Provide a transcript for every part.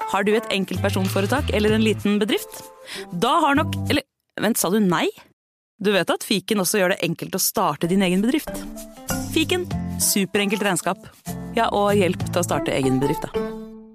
Har du et enkeltpersonforetak eller en liten bedrift? Da har nok... Eller, vent, sa du nei? Du vet at Fiken også gjør det enkelt å starte din egen bedrift. Fiken, superenkelt regnskap. Ja, og hjelp til å starte egen bedrift, da.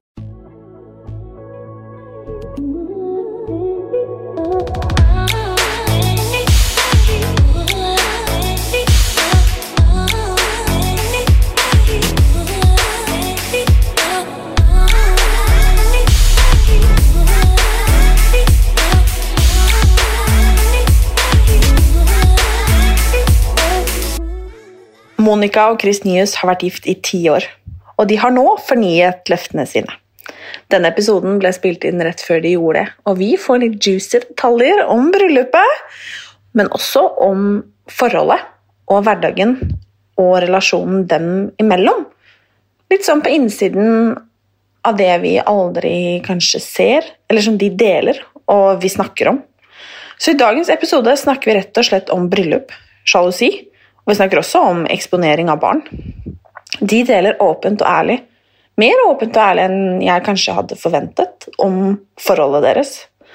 Monica og Chris Nyhus har vært gift i 10 år, og de har nå fornyet løftene sine. Denne episoden ble spilt inn rett før de gjorde det, og vi får litt juicy detaljer om bryllupet, men også om forholdet og hverdagen og relasjonen dem imellom. Litt sånn på innsiden av det vi aldri kanskje ser, eller som de deler og vi snakker om. Så i dagens episode snakker vi rett og slett om bryllup, sjalusi, og vi snakker også om eksponering av barn. De deler åpent og ærlig. Mer åpent og ærlig enn jeg kanskje hadde forventet om forholdet deres.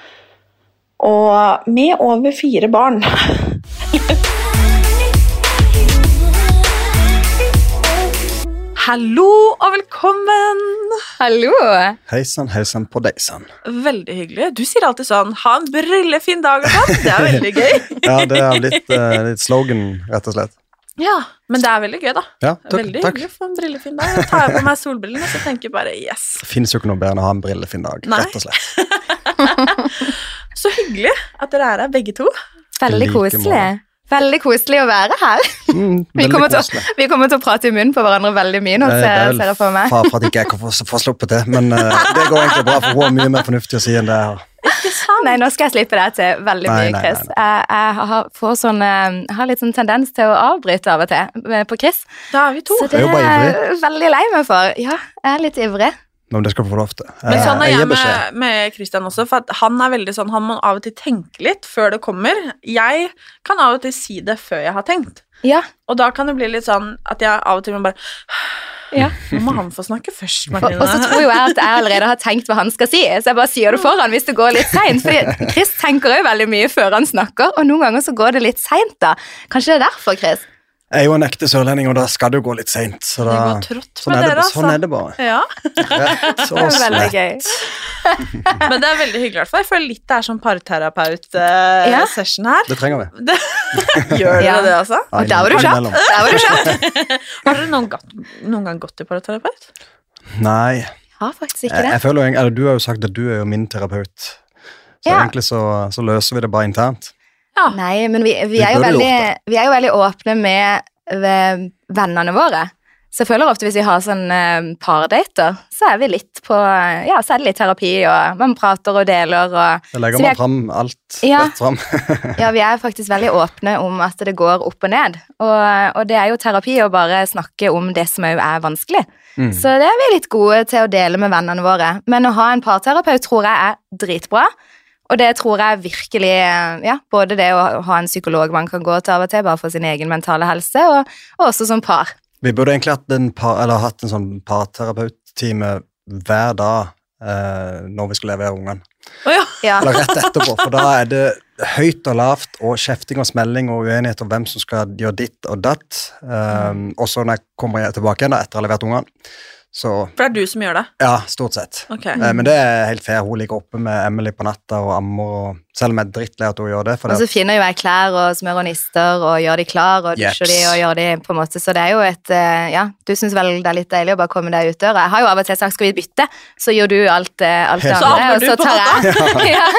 Og med over 4 barn. Hallo og velkommen! Hallo! Heisan, heisan på deisan. Veldig hyggelig. Du sier alltid sånn, ha en brillefin dag, det er veldig gøy. Ja, det har blitt litt slogan, rett og slett. Ja, men det er veldig gøy da. Ja, takk, veldig takk. hyggelig for en brillefin dag. Da tar jeg på meg solbrillene, så tenker jeg bare yes. Det finnes jo ikke noe bedre enn å ha en brillefin dag, Nei. rett og slett. Så hyggelig at dere er her begge to. Veldig like koselig. måte. Veldig koselig å være her. Vi kommer til å prate i munnen på hverandre veldig mye nå, ser jeg på meg. For at ikke jeg kan få sluppet det, men det går egentlig bra, for hun har mye mer fornuftig å si enn det jeg har. Ikke sant? Nei, nå skal jeg slippe deg til veldig mye, Nei. Chris. Jeg har litt sånn tendens til å avbryte av og til på Chris. Da er vi to. Så det Jeg er jo bare er jeg veldig lei meg for. Ja, jeg er litt ivrig. Men det skal du få lov til. Men sånn er Jeg jeg gir beskjed. med Christian også, for at han er veldig sånn, han må av og til tenke litt før det kommer. Jeg kan av og til si det før jeg har tenkt. Ja, Og da kan det bli litt sånn at jeg av og til må bare, ja. nå må han få snakke først, Og Martine. så tror jo jeg at jeg allerede har tenkt hva han skal si, så jeg bare sier det foran hvis det går litt sent, fordi Chris tenker jo veldig mye før han snakker, og noen ganger så går det litt sent da. Kanskje det er derfor, Chris? Jeg er jo en ekte sørlending, og da skal det jo gå litt sent. Så Det da, går trått sånn, med dere, altså. sånn er det bare. Ja, Rett og Det er veldig slett. gøy. men det er veldig hyggelig i hvert fall. Jeg føler litt det er sånn Ja. parterapeut-session her. Det trenger vi. Gjør Ja. dere det altså? Ja, Og der var du kjapp. innimellom. Der var du kjapp. Har dere noen gang gått til parterapeut? Nei, Jeg har faktisk ikke det. jeg føler jo, eller du har jo sagt at du er jo min terapeut. Så Ja. egentlig så løser vi det bare internt. Ja. Nei, men vi er jo burde veldig, gjort vi er jo veldig åpne med vennene våre. Så jeg føler ofte hvis vi har sånn pardater, så er vi litt på, ja, så er det litt terapi, og man prater og deler, og Da Så legger vi man er- fram alt Ja. rett fram. ja, vi er faktisk veldig åpne om at det går opp og ned. Og det er jo terapi å bare snakke om det som også er vanskelig. Mm. Så det er vi litt gode til å dele med vennene våre. Men å ha en parterapeut tror jeg er dritbra. Og det tror jeg virkelig, ja, både det å ha en psykolog man kan gå til av og til, bare for sin egen mentale helse, og også som par. Vi burde egentlig hatt en sånn parterapeut-time hver dag når vi skal levere ungene. Åja, Ja, Eller rett etterpå, for da er det høyt og lavt, og kjefting og smelling og uenighet om hvem som skal gjøre ditt og datt. Og så når jeg kommer tilbake igjen da, etter å ha levert ungene, så for det er du som gjør det. ja, stort sett. Ok. Men det er helt fair. Hun ligger oppe med Emily på natta og ammer, og selv om jeg er drittlei at hun gjør det. For og så det finner jo jeg klær og smør og nister og gjør de klar og dusjer de og gjør de på en måte, så det er jo ja, du synes vel det er litt deilig å bare komme deg ut døra. Jeg har jo av og til sagt, skal vi bytte? Så gjør du alt det Helt andre, ammer og du så på tar jeg, ja,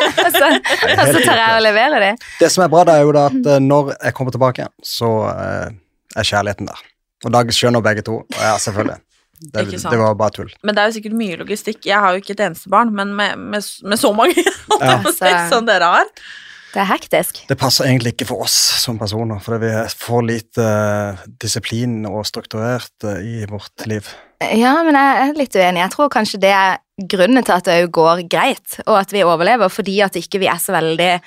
og så tar jeg og leverer det. det som er bra, da er jo da at når jeg kommer tilbake igjen, så er kjærligheten der. Og da skjønner begge to. Og ja, selvfølgelig. Ikke sant. Det var bare tull. Men det er jo sikkert mye logistikk. Jeg har jo ikke et eneste barn, men med så mange Ja. som dere har. Det er hektisk. Det passer egentlig ikke for oss som personer, for vi får lite disiplin og strukturert i vårt liv. Ja, men jeg er litt uenig. Jeg tror kanskje det er grunnen til at det jo går greit, og at vi overlever, fordi at ikke vi er så veldig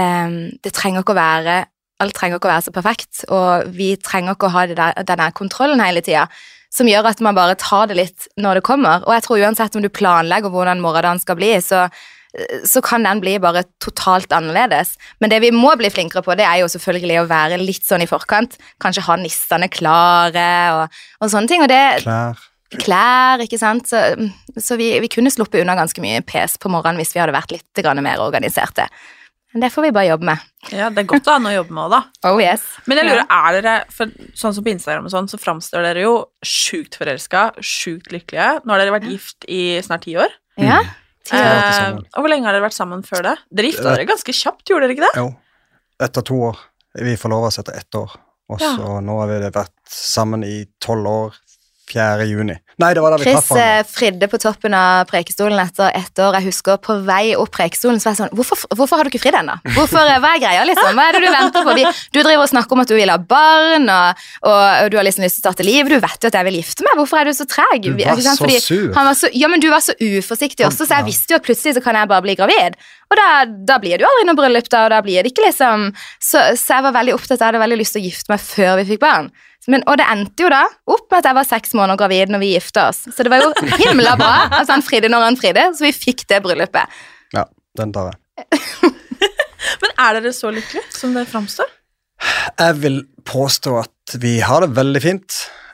det trenger ikke å være alt trenger ikke å være så perfekt, og vi trenger ikke å ha denne kontrollen hele tiden. som gjør at man bare tar det litt når det kommer. Og jeg tror uansett om du planlegger hvordan morgendagen skal bli, så kan den bli bare totalt annerledes. Men det vi må bli flinkere på, det er jo selvfølgelig å være litt sånn i forkant. Kanskje ha nissene klare og sånne ting. Og det, klær, ikke sant? Så vi kunne sluppet unna ganske mye pes på morgenen hvis vi hadde vært litt mer organiserte. Men det får vi bare jobbe med. Ja, det godt å ha noe å jobbe med også, da. Oh yes. Men jeg lurer, dere, for sånn som på Instagram og sånn, så fremstår dere jo sjukt forelsket, sjukt lykkelige. Nå har dere vært gift i snart 10 år. Ja. Og hvor lenge har dere vært sammen før det? Dere gifta dere ganske kjapt, gjorde dere ikke det? Jo, etter 2 år. Vi forlover oss etter 1 år. Og så nå har vi vært sammen i 12 år, 4. juni. Nei, det var da vi traff han. Chris fridde på toppen av prekestolen etter 1 år. Jeg husker på vei opp prekestolen, så var jeg sånn, hvorfor har du ikke fridd ennå? Hva er greia, liksom? Hva er det du venter på? Du driver og snakker om at du vil ha barn, og du har liksom lyst til å starte liv. Du vet jo at jeg vil gifte meg. Hvorfor er du så treg? Du var så sur. Ja, men du var så uforsiktig også, så jeg visste jo at plutselig så kan jeg bare bli gravid. Og da blir det jo aldri noe bryllup da, og da blir det ikke liksom... Så jeg var veldig opptatt, jeg hadde veldig lyst til å gifte meg før vi fikk barn. Og det endte jo da opp med at jeg var 6 måneder gravid når vi gifte oss. Så det var jo himla bra at han fridde når han fridde, så vi fikk det bryllupet. Ja, den tar jeg. Men er dere så lykkelige som det fremstår? Jeg vil påstå at vi har det veldig fint.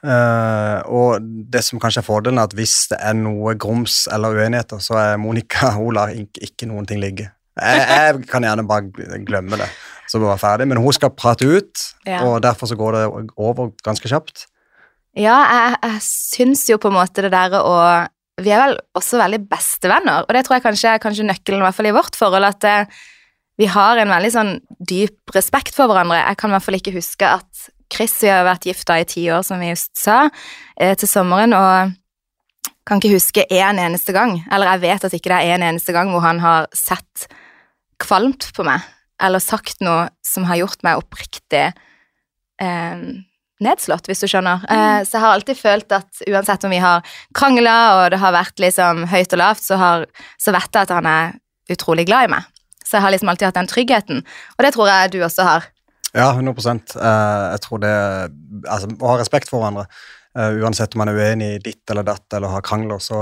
Og det som kanskje er fordelen er at hvis det er noe grums eller uenigheter, så er Monica Ola ikke noen ting ligge. Jeg kan gjerne bare glemme det, så vi var ferdig, men hun skal prate ut, og derfor så går det over ganske kjapt. Ja, jeg synes jo på en måte det der, og vi er vel også veldig beste venner, og det tror jeg kanskje nøkkelen, i hvert fall i vårt forhold, at vi har en veldig sånn dyp respekt for hverandre. Jeg kan i hvert fall ikke huske at Chris, vi har vært gifta i 10 år, som vi just sa, til sommeren, og kan ikke huske en eneste gang, eller jeg vet at ikke det er en eneste gang hvor han har sett kvalmt på meg, eller sagt noe som har gjort meg oppriktig nedslått, hvis du skjønner. Så jeg har alltid følt at uansett om vi har kranglet, og det har vært liksom høyt og lavt, så vet jeg at han er utrolig glad i meg. Så jeg har liksom alltid hatt den tryggheten, og det tror jeg du også har. Ja, 100%. Jeg tror det, altså, å ha respekt for hverandre, uansett om man er uenig i ditt eller datt, eller har krangler, så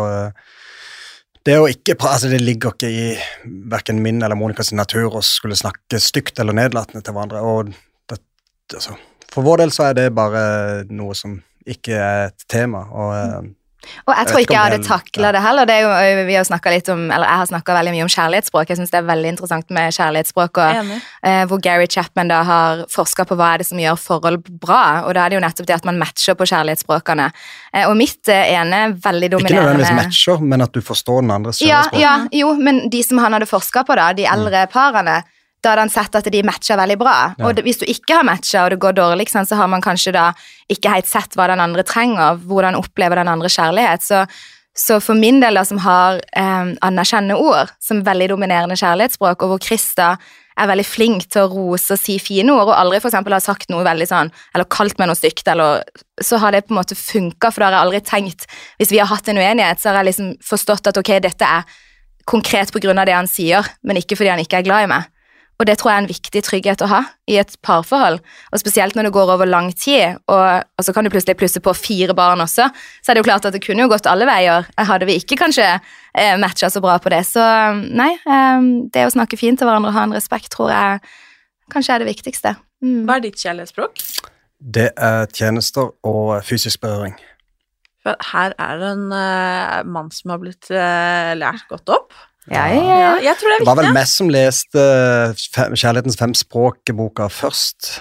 det å ikke, altså det ligger ikke i hverken min eller Monikas natur å skulle snakke stygt eller nedlatende til hverandre, og det, altså, for vår del så er det bare noe som ikke er et tema, og jeg tror ikke jeg hadde taklet det heller. Det er jo, vi har snakket litt om, eller jeg har snakket veldig mye om kjærlighetsspråk. Jeg synes det er veldig interessant med kjærlighetsspråk, og hvor Gary Chapman da har forsket på hva er det som gjør forhold bra, og da er det jo nettopp det at man matcher på kjærlighetsspråkene. Og mitt ene veldig dominerende... Ikke nødvendigvis matcher, men at du forstår den andres kjærlighetsspråk. Ja, jo, men de som han hadde forsket på da, de eldre parene, da hadde han sett at de matcher veldig bra. Ja. Og hvis du ikke har matchet, og det går dårlig, så har man kanskje da ikke helt sett hva den andre trenger, hvordan opplever den andre kjærlighet. Så for min del da, som har anerkjennende ord, som veldig dominerende kjærlighetsspråk, og hvor Chris da er veldig flink til å rose og si fine ord, og aldri for eksempel har sagt noe veldig sånn, eller kalt meg noe stygt, eller så har det på en måte funket, for da har jeg aldri tenkt, hvis vi har hatt en uenighet, så har jeg liksom forstått at ok, dette er konkret på grunn av det han sier, men ikke fordi han ikke er glad i meg. Og det tror jeg er en viktig trygghet å ha i et parforhold, og spesielt når det går over lang tid, og så kan du plutselig plusse på 4 barn også, så er det jo klart at det kunne jo gått alle veier, hadde vi ikke kanskje matchet så bra på det, så nei, det å snakke fint til hverandre og ha en respekt tror jeg kanskje er det viktigste. Hva er ditt kjærlighetsspråk? Det er tjenester og fysisk berøring. Her er det en mann som har blitt lært godt opp. Ja. Jeg tror det er viktig. Det var vel mest som leste Kjærlighetens 5 språk-boka først,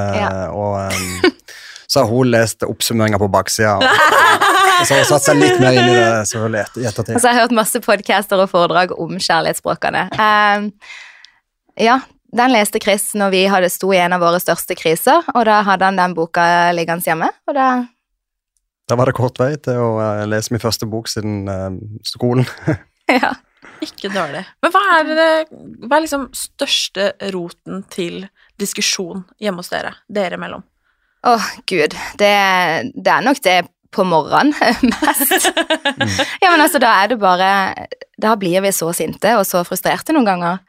og så har hun lest oppsummeringer på baksida, og så har hun satt seg litt mer inn i det selvfølgelig ettertid. Og så har jeg hørt masse podcaster og foredrag om kjærlighetsspråkene. Ja, den leste Chris når vi sto i en av våre største kriser, og da hadde han den boka liggende hjemme, og da var det kort vei til å lese min første bok siden skolen. Ja. Ikke dårlig. Men hva er liksom største roten til diskusjon hjemme hos dere mellom? Gud, det er nok det på morgenen mest. Ja, men altså, da er det bare, da blir vi så sinte og så frustrerte noen ganger.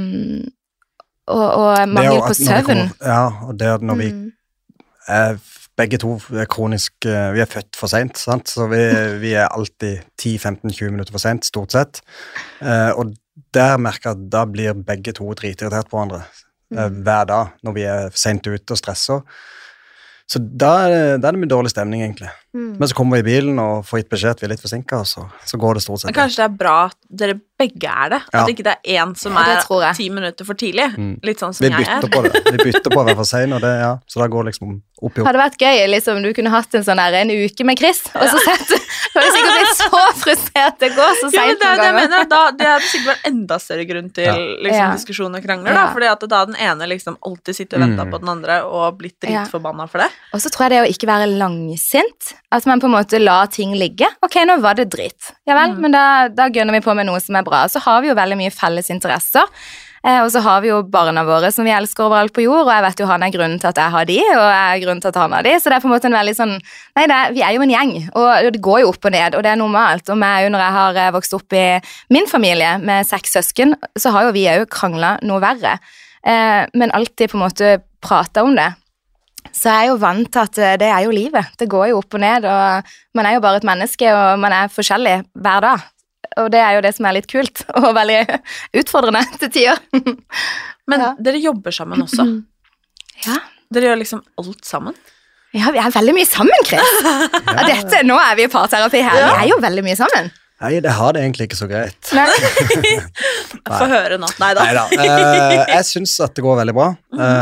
Og mangel på søvn. Ja, og det at når vi er begge to kronisk, vi født for sent, sant? Så vi alltid 10-15-20 minutter for sent, stort sett. Og der merker jeg at da blir begge to dritirritert på hverandre hver dag, når vi sent ute og stresser. Så da er det mye dårlig stemning, egentlig. Men så kommer vi i bilen og får gitt beskjed at vi litt forsinket, og så går det stort sett. Men kanskje det bra at dere begge det? At ikke det en som 10 minutter for tidlig? Litt sånn som jeg Vi bytter på å være for sen, så da går liksom opp i opp. Hadde vært gøy, liksom, du kunne hatt en uke med Chris, og så sett, du hadde sikkert blitt så frustrert, det går så sent noen ganger. Det hadde sikkert vært enda større grunn til diskusjon og krangler, fordi at da den ene liksom alltid sitter og venter på den andre og blitt dritforbannet for det. Og så tror jeg det å ikke være langsint, at man på en måte la ting ligge. Ok, nå var det dritt. Ja vel, men da gønner vi på med noe som er bra. Så har vi jo veldig mye felles interesser, og så har vi jo barna våre som vi elsker overalt på jord, og jeg vet jo han er grunnen til at jeg har de, og jeg er grunnen til at han har de, så det er på en måte en veldig sånn, vi er jo en gjeng, og det går jo opp og ned, og det er normalt, og meg jo når jeg har vokst opp i min familie med 6 søsken, så har jo vi jo kranglet noe verre, men alltid på en måte pratet om det. Så jeg er jo vant til at det er jo livet, det går jo opp og ned, og man er jo bare et menneske, og man er forskjellig hver dag, og det er jo det som er litt kult, og veldig utfordrende til tider. Men dere jobber sammen også? Ja. Dere gjør liksom alt sammen? Ja, vi er veldig mye sammen, Chris. Nå er vi i parterapi her, vi er jo veldig mye sammen. Nei, det har det egentlig ikke så greit. Få høre nå. Neida. Jeg synes at det går veldig bra.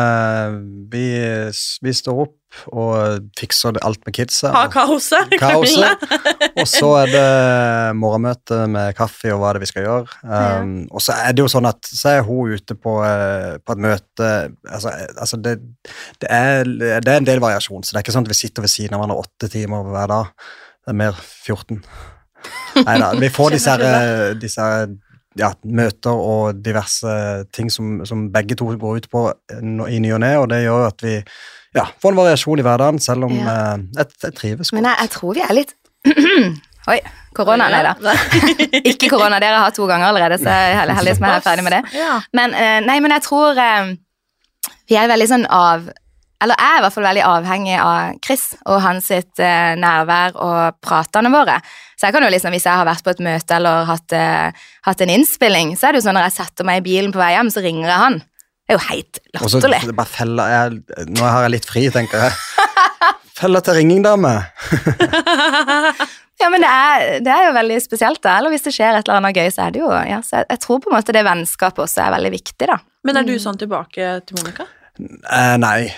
Vi står opp og fikser alt med kidsa. Ha kaoset. Og så er det morgenmøte med kaffe og hva det vi skal gjøre. Og så er det jo sånn at så er hun ute på et møte, altså det er en del variasjon, så det er ikke sånn at vi sitter ved siden av hverandre 8 timer hver dag. Det er mer 14. Neida, vi får disse møter og diverse ting som begge to går ut på i ny og ne, og det gjør at vi får en variasjon i hverdagen, selv om jeg trives godt. Men jeg tror vi er litt oi, korona, neida. Ikke korona, dere har 2 ganger allerede, så jeg er heldig som jeg er ferdig med det. Men jeg tror vi er veldig sånn eller jeg er i hvert fall veldig avhengig av Chris og hans sitt nærvær og pratene våre. Så jeg kan jo liksom, hvis jeg har vært på et møte eller hatt en innspilling, så er det jo sånn når jeg setter meg i bilen på vei hjem, så ringer jeg han. Det er jo helt latterlig. Og så bare nå har jeg litt fri, tenker jeg. Feller til ringing, dame. Ja, men det er jo veldig spesielt da, eller hvis det skjer et eller annet gøy, så er det jo, så jeg tror på en måte det vennskapet også er veldig viktig da. Men er du sånn tilbake til Monica? Nei.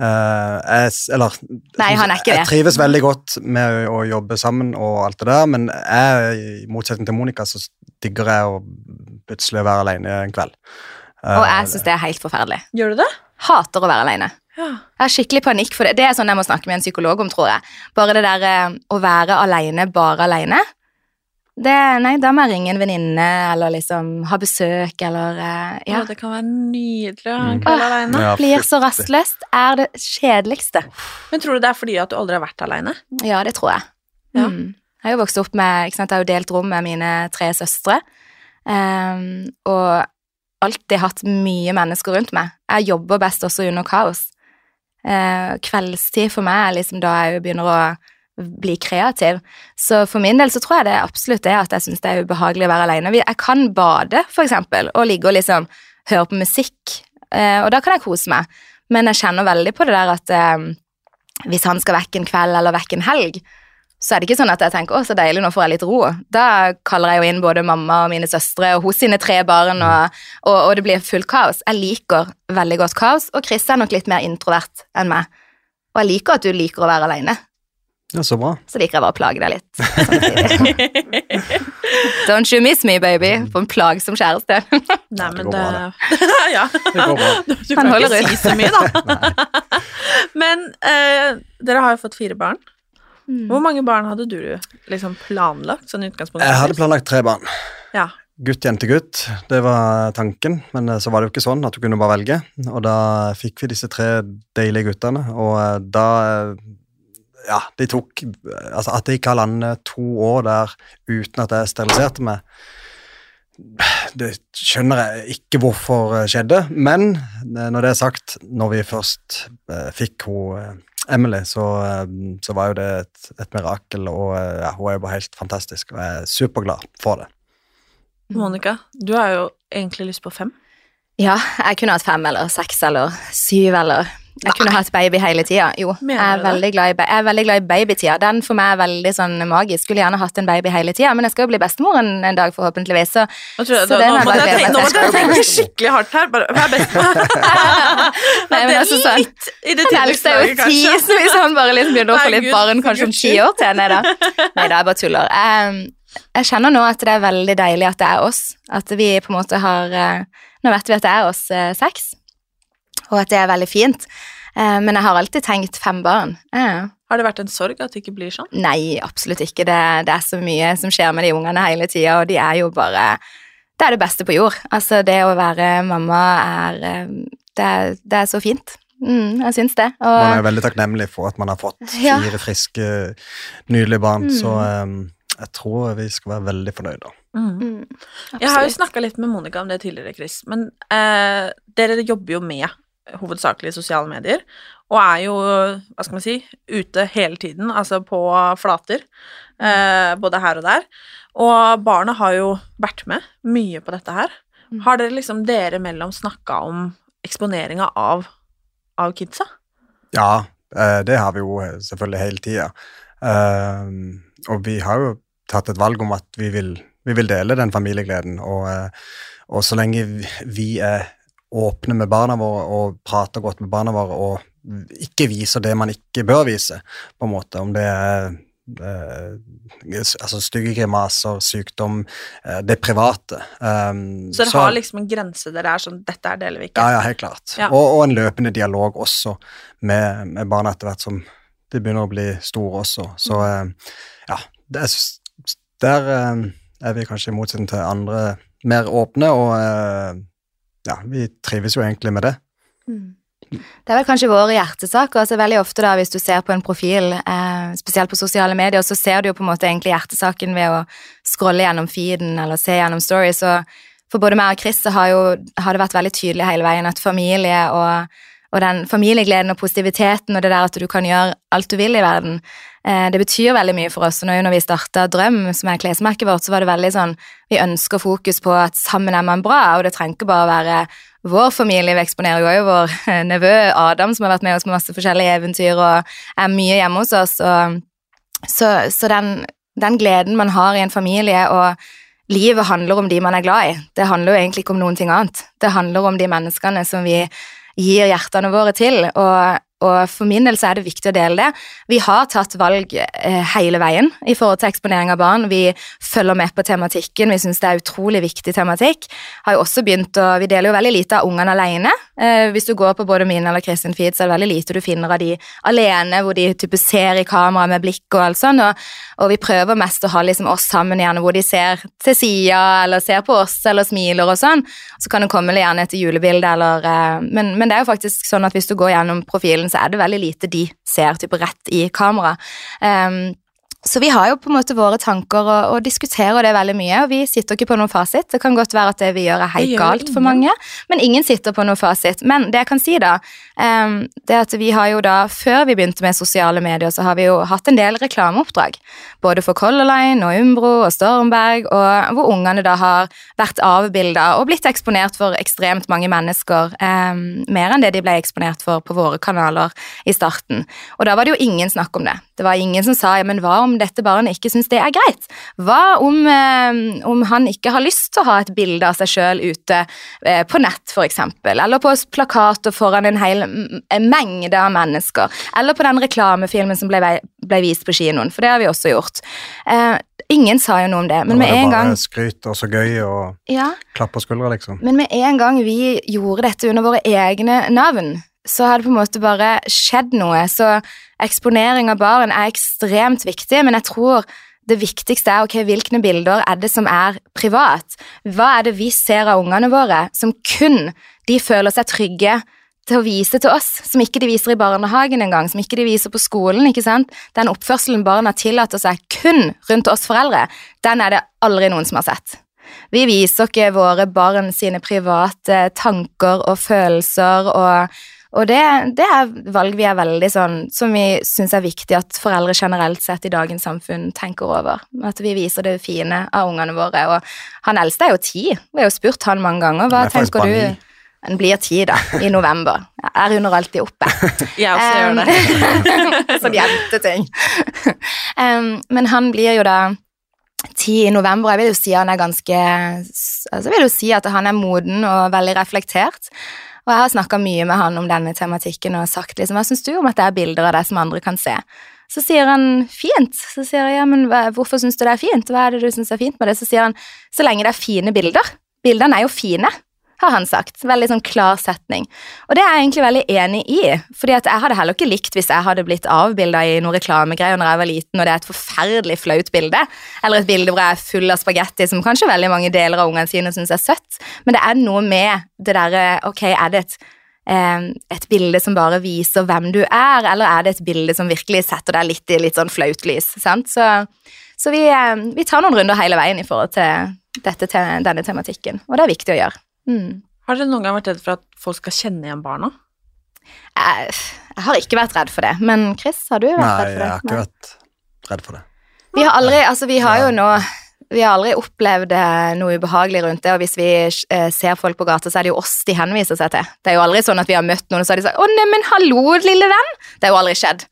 Nei, han er ikke det. Jeg trives veldig godt med å jobbe sammen og alt det der, men i motsetning til Monica så digger jeg å plutselig være alene en kveld. Og jeg synes det er helt forferdelig. Gjør du det? Hater å være alene. Jeg har skikkelig panikk for det. Det er sånn jeg må snakke med en psykolog om, tror jeg. Bare det der å være alene, bare alene. Nei, da må jeg ringe en venninne, eller liksom ha besøk, eller det kan være nydelig å ha en kveld alene. Blir så rastløst, er det kjedeligste. Men tror du det er fordi at du aldri har vært alene? Ja, det tror jeg. Jeg har jo vokst opp med, ikke sant, jeg har jo delt rom med mine 3 søstre, og alltid hatt mye mennesker rundt meg. Jeg jobber best også under kaos. Kveldstid for meg er liksom da jeg begynner å bli kreativ. Så for min del så tror jeg det er absolutt det at jeg synes det er ubehagelig å være alene. Jeg kan bade, for eksempel, og ligge og liksom høre på musikk, og da kan jeg kose meg. Men jeg kjenner veldig på det der at hvis han skal vekk en kveld eller vekk en helg, så er det ikke sånn at jeg tenker, så deilig, nå får jeg litt ro. Da kaller jeg jo inn både mamma og mine søstre og hos sine 3 barn, og det blir fullt kaos. Jeg liker veldig godt kaos, og Chris er nok litt mer introvert enn meg. Og jeg liker at du liker å være alene. Ja, så bra. Så liker jeg bare å plage deg litt. Don't you miss me, baby, for en plagsom kjæreste. Nei, men det går bra. Du kan ikke si så mye, da. Men dere har jo fått 4 barn. Hvor mange barn hadde du liksom planlagt, sånn utgangspunkt? Jeg hadde planlagt 3 barn. Ja. Gutt, jente, gutt. Det var tanken, men så var det jo ikke sånn at du kunne bare velge. Og da fikk vi disse 3 deilige guttene, og da de tok, altså at jeg ikke har landet 2 år der uten at jeg steriliserte meg, det skjønner jeg ikke hvorfor skjedde, men når det er sagt, når vi først fikk hun Emily, så var jo det et mirakel, og hun er jo bare helt fantastisk, og jeg er superglad for det. Monica, du har jo egentlig lyst på 5. Ja, jeg kunne hatt 5 eller 6 eller 7 eller... Jeg kunne hatt baby hele tiden. Jo, jeg er veldig glad i babytida. Den for meg er veldig sånn magisk. Skulle gjerne hatt en baby hele tiden, men jeg skal jo bli bestemor en dag forhåpentligvis. Så det nå må jeg tenke skikkelig hardt her. Bare, hva er bestemor? Nei, men altså sånn, i det tidligste laget, kanskje. Så hvis han bare liksom begynner å få litt barn, kanskje om 10 år til. Nei da, jeg bare tuller. Jeg kjenner nå at det er veldig deilig at det er oss. At vi på en måte har... Nå vet vi at det er oss 6. Og at det er veldig fint, men jeg har alltid tenkt 5 barn. Har det vært en sorg at det ikke blir sånn? Nei, absolutt ikke. Det er så mye som skjer med de ungene hele tiden, og de er jo bare, det er det beste på jord. Altså, det å være mamma det er så fint. Jeg synes det. Og, man er veldig takknemlig for at man har fått 4 friske, nydelige barn, så jeg tror vi skal være veldig fornøyde. Jeg har jo snakket litt med Monica om det tidligere, Chris, men dere jobber jo med hovedsakelig sosiale medier, og er jo, hva skal man si, ute hele tiden, altså på flater, både her og der, og barna har jo vært med mye på dette her. Har dere liksom dere mellom snakket om eksponeringen av kidsa? Ja, det har vi jo selvfølgelig hele tiden, og vi har jo tatt et valg om at vi vil dele den familiegleden, og så lenge vi er åpne med barna våre og prater godt med barna våre og ikke viser det man ikke bør vise, på en måte, om det er altså stygge grimaser, sykdom, det private. Så dere har liksom en grense der det er sånn, dette deler vi ikke? Ja, helt klart. Ja. Og en løpende dialog også med barna etter hvert som de begynner å bli store også. Så ja, der er vi kanskje i motsetning til andre mer åpne, og ja, vi trives jo egentlig med det. Det er vel kanskje våre hjertesaker, altså veldig ofte da, hvis du ser på en profil, spesielt på sosiale medier, så ser du jo på en måte egentlig hjertesaken ved å scrolle gjennom feeden, eller se gjennom stories, og for både meg og Chris så har det vært veldig tydelig hele veien at familie og den familiegleden og positiviteten, og det der at du kan gjøre alt du vil i verden, det betyr veldig mye for oss, og når vi startet Drøm, som er klesmerket vårt, så var det veldig sånn, vi ønsker fokus på at sammen er man bra, og det trenger ikke bare være vår familie. Vi eksponerer jo vår nevø Adam, som har vært med oss med masse forskjellige eventyr, og er mye hjemme hos oss, og så den gleden man har i en familie, og livet handler om de man er glad i. Det handler jo egentlig ikke om noen ting annet. Det handler om de menneskene som vi gir hjertene våre til, og for min del så er det viktig å dele det. Vi har tatt valg hele veien i forhold til eksponering av barn. Vi følger med på tematikken. Vi synes det er utrolig viktig tematikk. Har jo også begynt vi deler jo veldig lite av ungene alene. Hvis du går på både min eller Kristin feed, så er det veldig lite du finner av de alene, hvor de type ser i kamera med blikk og alt sånn, og vi prøver mest å ha liksom oss sammen igjen, hvor de ser til siden, eller ser på oss, eller smiler og sånn. Så kan det komme gjerne etter julebildet, men det er jo faktisk sånn at hvis du går gjennom profilen, så er det veldig lite de ser type rett i kamera. Så vi har jo på en måte våre tanker og diskuterer det veldig mye, og vi sitter ikke på noen fasit. Det kan godt være at det vi gjør helt galt for mange, men ingen sitter på noen fasit. Men det jeg kan si da, det at vi har jo da, før vi begynte med sosiale medier, så har vi jo hatt en del reklameoppdrag, både for Color Line og Umbro og Stormberg, og hvor ungene da har vært avbildet og blitt eksponert for ekstremt mange mennesker, mer enn det de ble eksponert for på våre kanaler i starten. Og da var det jo ingen snakk om det. Det var ingen som sa, ja, men hva om dette barnet ikke synes det er greit? Hva om han ikke har lyst til å ha et bilde av seg selv ute på nett, for eksempel, eller på plakater foran en hel mengde av mennesker, eller på den reklamefilmen som ble vist på kinoen, for det har vi også gjort. Ingen sa jo noe om det, men med en gang... Det var bare skryt og så gøy og klapp på skuldra, liksom. Men med en gang vi gjorde dette under våre egne navn, så har det på en måte bare skjedd noe, så eksponering av barn er ekstremt viktig, men jeg tror det viktigste er, ok, hvilke bilder er det som er privat? Hva er det vi ser av ungene våre, som kun de føler seg trygge til å vise til oss, som ikke de viser i barnehagen engang, som ikke de viser på skolen, ikke sant? Den oppførselen barna tillater seg kun rundt oss foreldre, den er det aldri noen som har sett. Vi viser ikke våre barn sine private tanker og følelser Og det valg vi veldig sånn, som vi synes viktig at foreldre generelt sett i dagens samfunn tenker over. At vi viser det fine av ungene våre. Og han eldste jo 10. Vi har jo spurt han mange ganger. Hva tenker du? Han blir 10 da, i november. Jeg under alltid oppe. Jeg også gjør det. Sånn jenteting. Men han blir jo da 10 i november. Jeg vil jo si han ganske... Altså jeg vil jo si at han moden og veldig reflektert. Og jeg har snakket mye med han om denne tematikken og sagt liksom, hva synes du om at det bilder av deg som andre kan se? Så sier han, fint. Så sier jeg, ja, men hvorfor synes du det fint? Hva det du synes fint med det? Så sier han, så lenge det fine bilder. Bildene jo fine, har han sagt. Veldig sånn klar setning. Og det jeg egentlig veldig enig i, fordi at jeg hadde heller ikke likt hvis jeg hadde blitt avbildet i noen reklamegreier når jeg var liten, og det et forferdelig flaut bilde, eller et bilde hvor jeg full av spagetti, som kanskje veldig mange deler av ungene sine synes søtt, men det noe med det der, ok, det et bilde som bare viser hvem du eller det et bilde som virkelig setter deg litt i litt sånn flaut lys, sant? Så vi tar noen runder hele veien i forhold til denne tematikken, og det viktig å gjøre. Har dere noen gang vært redd for at folk skal kjenne igjen barna? Jeg har ikke vært redd for det, men Chris, har du vært redd for det? Nei, jeg har ikke vært redd for det. Vi har aldri, altså vi har jo nå, vi har aldri opplevd noe ubehagelig rundt det, og hvis vi ser folk på gata, så det jo oss de henviser seg til. Det jo aldri sånn at vi har møtt noen, og så har de sagt, å nei, men hallo, lille venn! Det jo aldri skjedd.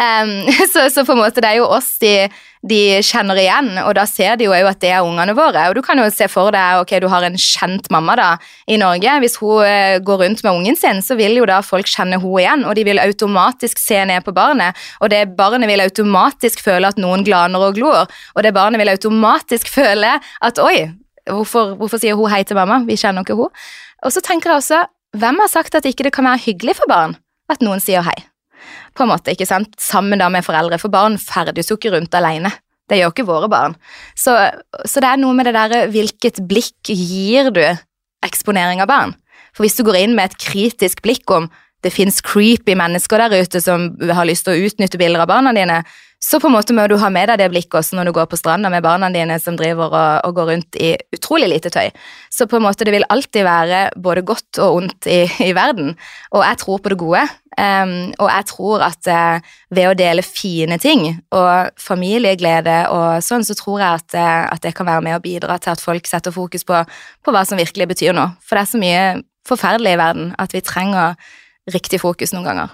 Så på en måte, det jo oss de kjenner igjen, og da ser de jo at det ungene våre, og du kan jo se for deg, ok, du har en kjent mamma da i Norge, hvis hun går rundt med ungen sin, så vil jo da folk kjenne hun igjen, og de vil automatisk se ned på barnet, og det barnet vil automatisk føle at noen glaner og glor, og det barnet vil automatisk føle at, oi, hvorfor sier hun hei til mamma? Vi kjenner ikke hun. Og så tenker jeg også, hvem har sagt at ikke det kan være hyggelig for barn at noen sier hei? På en måte, ikke sant? Sammen da med foreldre, for barn ferdes jo ikke rundt alene. Det gjør ikke våre barn. Så det noe med det der, hvilket blikk gir du eksponering av barn? For hvis du går inn med et kritisk blikk om det finnes creepy mennesker der ute som har lyst til å utnytte bilder av barna dine, så på en måte må du ha med deg det blikket også når du går på stranda med barna dine som driver og går rundt i utrolig lite tøy. Så på en måte det vil alltid være både godt og ondt i verden, og jeg tror på det gode, og jeg tror at ved å dele fine ting og familieglede og sånn, så tror jeg at det kan være med å bidra til at folk setter fokus på hva som virkelig betyr noe. For det så mye forferdelig i verden at vi trenger riktig fokus noen ganger.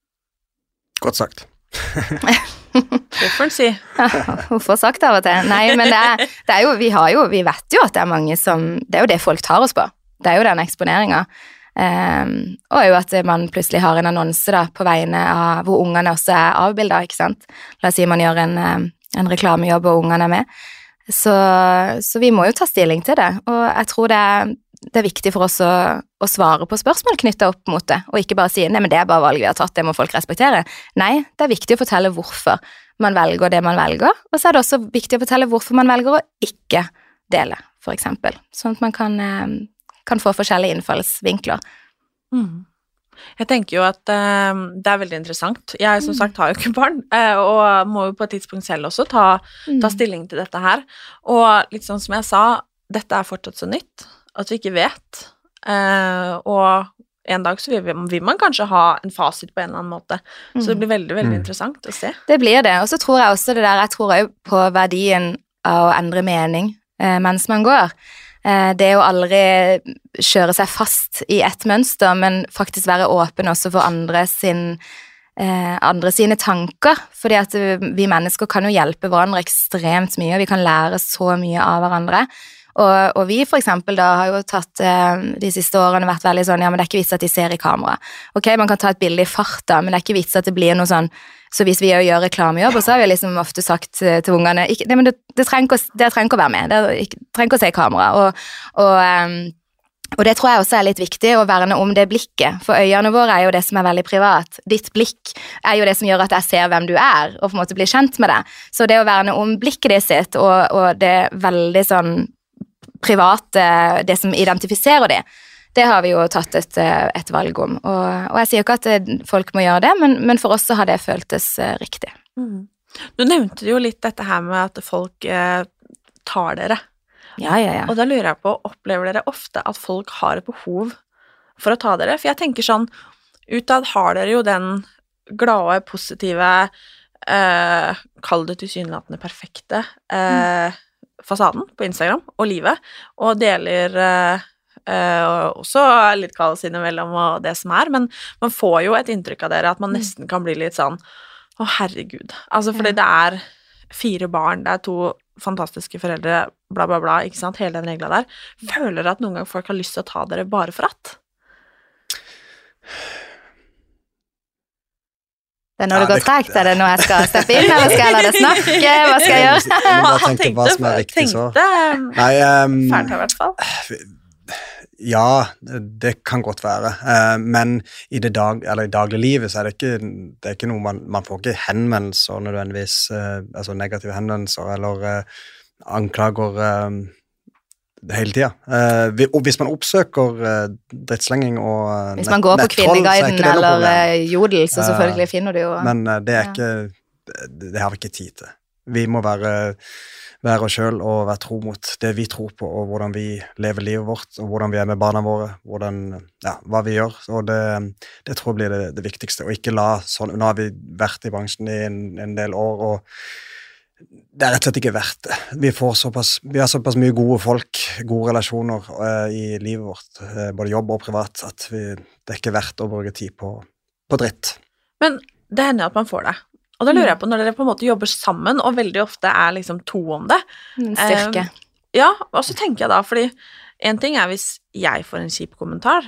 Godt sagt. Hvorfor si? Hvorfor sagt av og til? Nei, men det jo, vi vet jo at det mange som, det jo det folk tar oss på. Det jo den eksponeringen. Og jo at man plutselig har en annonse da, på vegne av hvor ungene også avbildet, ikke sant? La oss si man gjør en reklamejobb og ungene med. Så vi må jo ta stilling til det, og jeg tror det viktig for oss å svare på spørsmål knyttet opp mot det, og ikke bare si, nei, men det bare valg vi har tatt, det må folk respektere. Nei, det viktig å fortelle hvorfor man velger det man velger, og så det også viktig å fortelle hvorfor man velger å ikke dele, for eksempel, sånn at man kan få forskjellige innfallsvinkler. Jeg tenker jo at det veldig interessant. Jeg som sagt har jo ikke barn, og må jo på et tidspunkt selv også ta stilling til dette her, og litt sånn som jeg sa, dette fortsatt så nytt, at vi ikke vet, og en dag så vil man kanskje ha en fasit på en eller annen måte, så det blir veldig, veldig interessant å se. Det blir det, og så tror jeg også det der, jeg tror jo på verdien av å endre mening mens man går. Det å aldri kjøre seg fast i et mønster, men faktisk være åpen også for andre sine tanker, fordi at vi mennesker kan jo hjelpe hverandre ekstremt mye, og vi kan lære så mye av hverandre. Og vi for eksempel da har jo tatt de siste årene vært veldig sånn, ja, men det ikke vits at de ser i kamera. Ok, man kan ta et bilde i farta, men det ikke vits at det blir noe sånn, så hvis vi gjør reklamejobb, og så har vi liksom ofte sagt til ungene, nei, men det trenger ikke å være med, det trenger ikke å se i kamera, og det tror jeg også litt viktig, å verne om det blikket, for øynene våre jo det som veldig privat. Ditt blikk jo det som gjør at jeg ser hvem du og på en måte blir kjent med det. Så det å verne om blikket ditt sitt, og det veldig sånn private, det som identifiserer det har vi jo tatt et valg om, og jeg sier ikke at folk må gjøre det, men for oss så har det føltes riktig. Du nevnte jo litt dette her med at folk tar dere. Ja. Og da lurer jeg på, opplever dere ofte at folk har et behov for å ta dere? For jeg tenker sånn, utad har dere jo den glade, positive, kall det tilsynelatende perfekte, fasaden på Instagram og livet, og deler også litt kaos innimellom og det som men man får jo et inntrykk av dere at man nesten kan bli litt sånn, herregud, altså fordi det 4 barn, det 2 fantastiske foreldre, bla bla bla, ikke sant, hele den regla der. Føler dere at noen gang folk har lyst til å ta dere bare for at? Det når det går tregt, det noe jeg skal steppe inn, eller skal jeg la det snakke? Hva skal jeg gjøre? Han tenkte fælt i hvert fall. Ja, det kan godt være, men i dagliglivet så det er ikke noe man får ikke henvendelser nødvendigvis, altså negative henvendelser eller anklager hele tiden. Og hvis man oppsøker drittslenging og hvis man går på Kvinneguiden eller Jodel, så selvfølgelig finner du jo. Men det ikke, det har vi ikke tid til. Vi må være oss selv og være tro mot det vi tror på, og hvordan vi lever livet vårt, og hvordan vi med barna våre, hva vi gjør. Og det tror jeg blir det viktigste, og ikke la sånn, nå har vi vært i bransjen i en del år, og det rett og slett ikke verdt det. Vi har såpass mye gode folk, gode relasjoner i livet vårt, både jobb og privat, at det ikke verdt å bruke tid på dritt. Men det hender at man får det. Og da lurer jeg på, når dere på en måte jobber sammen, og veldig ofte liksom 2 om det. Styrke. Ja, og så tenker jeg da, fordi en ting hvis jeg får en kjip kommentar,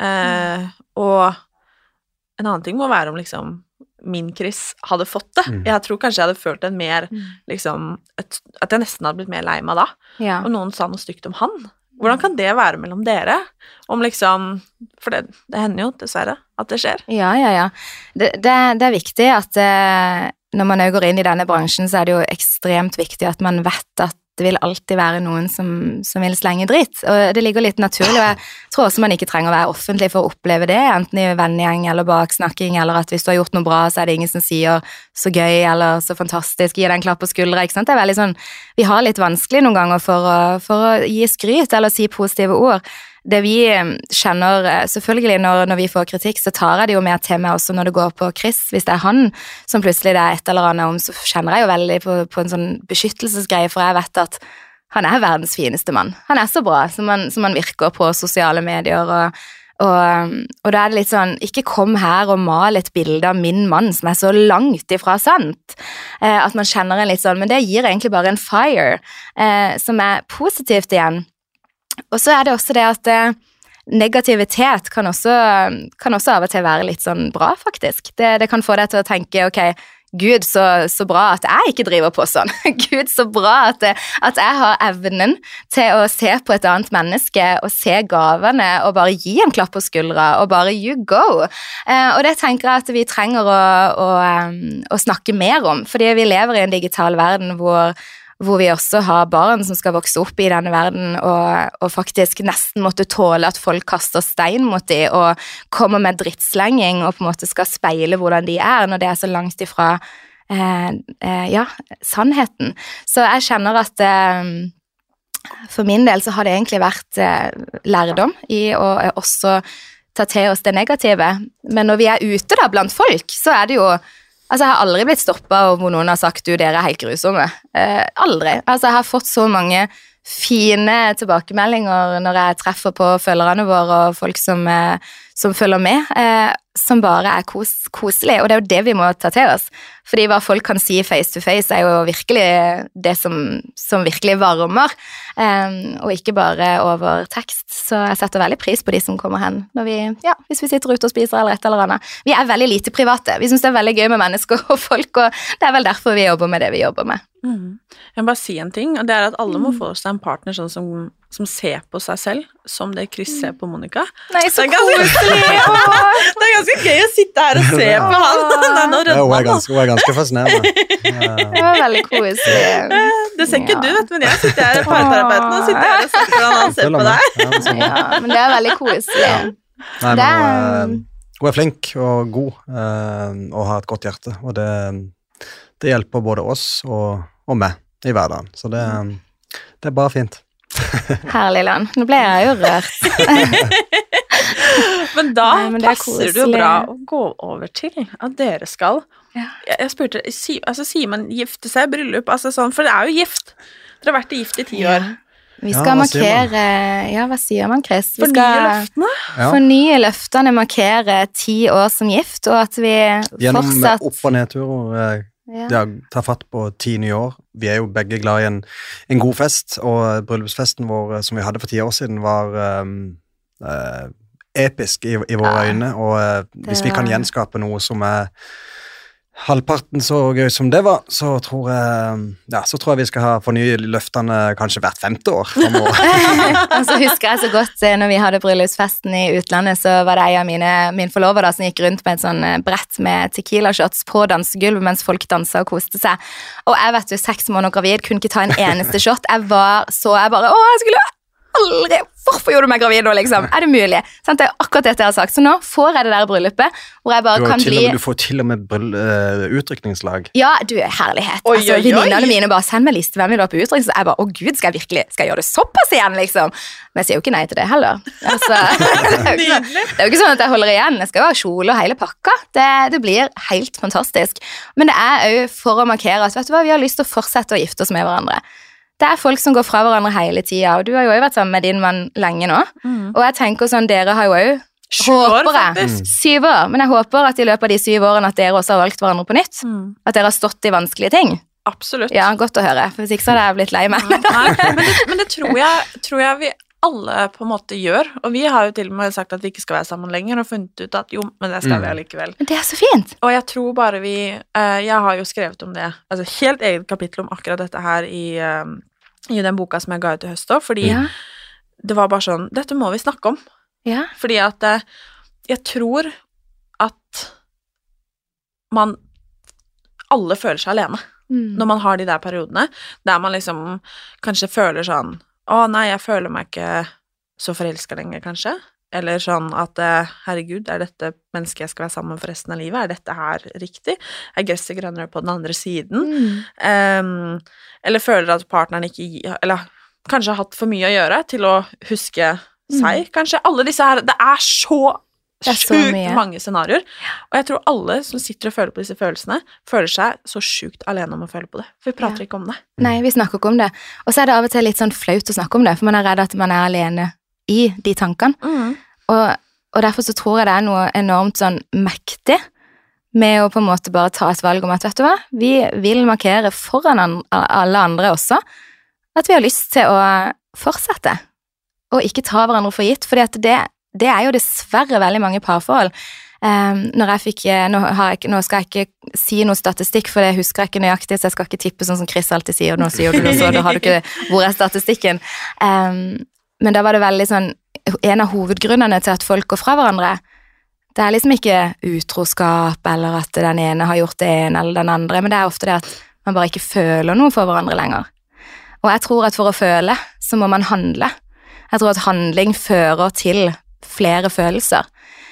og en annen ting må være om liksom min Chris hadde fått det. Jeg tror kanskje jeg hadde følt en mer, liksom, at jeg nesten hadde blitt mer lei meg da. Ja. Og noen sa noe stygt om han. Hvordan kan det være mellom dere? Om liksom, for det hender jo dessverre at det skjer. Ja. Det viktig at når man går inn i denne bransjen, så det jo ekstremt viktig at man vet at det vil alltid være noen som vil slenge dritt, og det ligger litt naturlig, og jeg tror også man ikke trenger å være offentlig for å oppleve det, enten i vennegjeng eller baksnakking, eller at hvis du har gjort noe bra, så det ingen som sier så gøy eller så fantastisk, gir deg en klapp på skuldra, ikke sant? Det veldig sånn, vi har litt vanskelig noen ganger for å gi skryt eller si positive ord. Det vi kjenner, selvfølgelig når vi får kritikk, så tar jeg det jo mer til meg også når det går på Chris. Hvis det han som plutselig det et eller annet om, så kjenner jeg jo veldig på en sånn beskyttelsesgreie, for jeg vet at han verdens fineste mann. Han så bra som han virker på sosiale medier, og da det litt sånn, ikke kom her og mal et bilde av min mann som så langt ifra sant, at man kjenner en litt sånn, men det gir egentlig bare en fire, som positivt igjen. Og så det også det at negativitet kan også av og til være litt sånn bra, faktisk. Det kan få deg til å tenke, ok, Gud, så bra at jeg ikke driver på sånn. Gud, så bra at jeg har evnen til å se på et annet menneske og se gavene og bare gi en klapp på skuldra og bare you go. Og det tenker jeg at vi trenger å snakke mer om, fordi vi lever i en digital verden hvor vi også har barn som skal vokse opp i denne verden og faktisk nesten måtte tåle at folk kaster stein mot dem og kommer med drittslenging og på en måte skal speile hvordan de når det så langt ifra sannheten. Så jeg kjenner at for min del så har det egentlig vært lærdom i å også ta til oss det negative. Men når vi ute da blant folk, så det jo altså, jeg har aldri blitt stoppet hvor noen har sagt, dere helt grusomme. Aldri. Altså, jeg har fått så mange fine tilbakemeldinger når jeg treffer på følgerne våre og folk som følger med, som bare koselig, og det jo det vi må ta til oss. Fordi hva folk kan si face to face jo virkelig det som virkelig varmer, og ikke bare over tekst. Så jeg setter veldig pris på de som kommer hen når hvis vi sitter ute og spiser eller et eller annet. Vi veldig lite private. Vi synes det veldig gøy med mennesker og folk, og det vel derfor vi jobber med det vi jobber med. Jeg må bare si en ting, og det at alle må få seg en partner sånn som ser på seg selv, som det Chris ser på Monica. Nei, så koselig! Det ganske gøy å sitte her og se på han. Hun er ganske fascinerende. Det var veldig koselig. Det ser ikke du, men jeg sitter her i parterapeuten og sitter her og ser hvordan han ser på deg. Ja, men det veldig koselig. Nei, hun flink og god, og har et godt hjerte, og det hjelper både oss og meg i hverdagen, så det bare fint. Herlig land, nå ble jeg jo rørt. Men da Nei, men det er passer det jo koselig. bra å gå over til at dere skal. Ja. Jeg spurte, sier man gifte seg, bryllup, altså sånn, for det er jo gift. Dere har vært gift i 10 år. Vi Ja, skal hva sier man? markere Ja, hva sier man, Chris? Vi For nye skal løftene. Ja. fornye løftene, markere 10 år som gift, og at vi Gjennom fortsatt opp- og nedturer, ja. ja, ta fatt på 10 nye år. Vi er jo begge glad i en god fest, og bryllupsfesten vår som vi hadde for 10 år siden var episk i våre Ja, øyne, og hvis vi kan var- gjenskape noe som er halvparten så gøy som det var, så tror jeg vi skal fornye løftene kanskje hvert 5. år fremover. Og så husker jeg så godt når vi hadde bryllupsfesten i utlandet, så var det en av min forlovede som gikk rundt med et sånn brett med tequila-shots på dansegulvet mens folk danset og koste seg. Og jeg vet jo, 6 måneder gravid, kunne ikke ta en eneste shot. Jeg bare, jeg skulle aldri, hvorfor gjorde du meg gravid nå, liksom? Er det mulig? Sant? Det er akkurat dette jeg har sagt. Så nå får jeg det der bryllupet, hvor jeg bare kan bli... Du får til og med utrykningslag. Ja, du er herlighet. Oi, Altså, oi, oi. venninnene mine bare, send meg liste hvem vil du ha på uttrykning, så jeg bare, Gud, skal jeg gjøre det såpass igjen, liksom? Men jeg sier jo ikke nei til det heller. Altså, det er jo ikke sånn at jeg holder igjen. Jeg skal jo ha kjole og hele pakka. Det blir helt fantastisk. Men det er jo for å markere at, vet du hva, vi har lyst til å fortsette å gifte oss med hverandre. Det er folk som går fra hverandre hele tida, og du har jo vært sammen med din mann lenge nå. Og jeg tenker sånn, dere har jo også, 7 år, håper jeg, faktisk. 7 år, men jeg håper at i løpet av de 7 årene at dere også har valgt hverandre på nytt. At dere har stått i vanskelige ting. Absolutt. Ja, godt å høre, for hvis ikke så hadde jeg blitt lei meg. Nei, men det tror jeg vi alle på en måte gjør, og vi har jo til og med sagt at vi ikke skal være sammen lenger, og funnet ut at jo, men det skal vi allikevel. Men det er så fint. Og jeg tror bare jeg har jo skrevet om det, altså helt eget kapittel om akkurat dette her i den boka som jeg ga ut i høst også, fordi Ja, det var bare sånn, dette må vi snakke om, ja, fordi at jeg tror at alle føler seg alene når man har de der periodene, der man liksom kanskje føler sånn, nei, jeg føler meg ikke så forelsket lenger, kanskje, eller sånn at, herregud, er dette mennesket jeg skal være sammen med for resten av livet? Er dette her riktig? Er gresset grønnere på den andre siden? Eller føler at partneren ikke, eller kanskje har hatt for mye å gjøre til å huske seg, kanskje. Alle disse her, det er så sjukt mange scenarioer, og jeg tror alle som sitter og føler på disse følelsene, føler seg så sjukt alene om å føle på det, for vi prater ikke om det. Nei, vi snakker ikke om det. Og så er det av og til litt sånn flaut å snakke om det, for man er redd at man er alene i de tankene. Og derfor så tror jeg det er noe enormt sånn mektig med å på en måte bare ta et valg om at, vet du hva, vi vil markere foran alle andre også, at vi har lyst til å fortsette, og ikke ta hverandre for gitt, fordi at det er jo dessverre veldig mange parforhold. Nå skal jeg ikke si noe statistikk, for det husker jeg ikke nøyaktig, så jeg skal ikke tippe sånn som Chris alltid sier, nå sier du det, så da har du ikke, hvor er statistikken? Men da var det veldig sånn, en av hovedgrunnene til at folk går fra hverandre, det er liksom ikke utroskap, eller at den ene har gjort det ene eller den andre, men det er ofte det at man bare ikke føler noe for hverandre lenger. Og jeg tror at for å føle, så må man handle. Jeg tror at handling fører til flere følelser.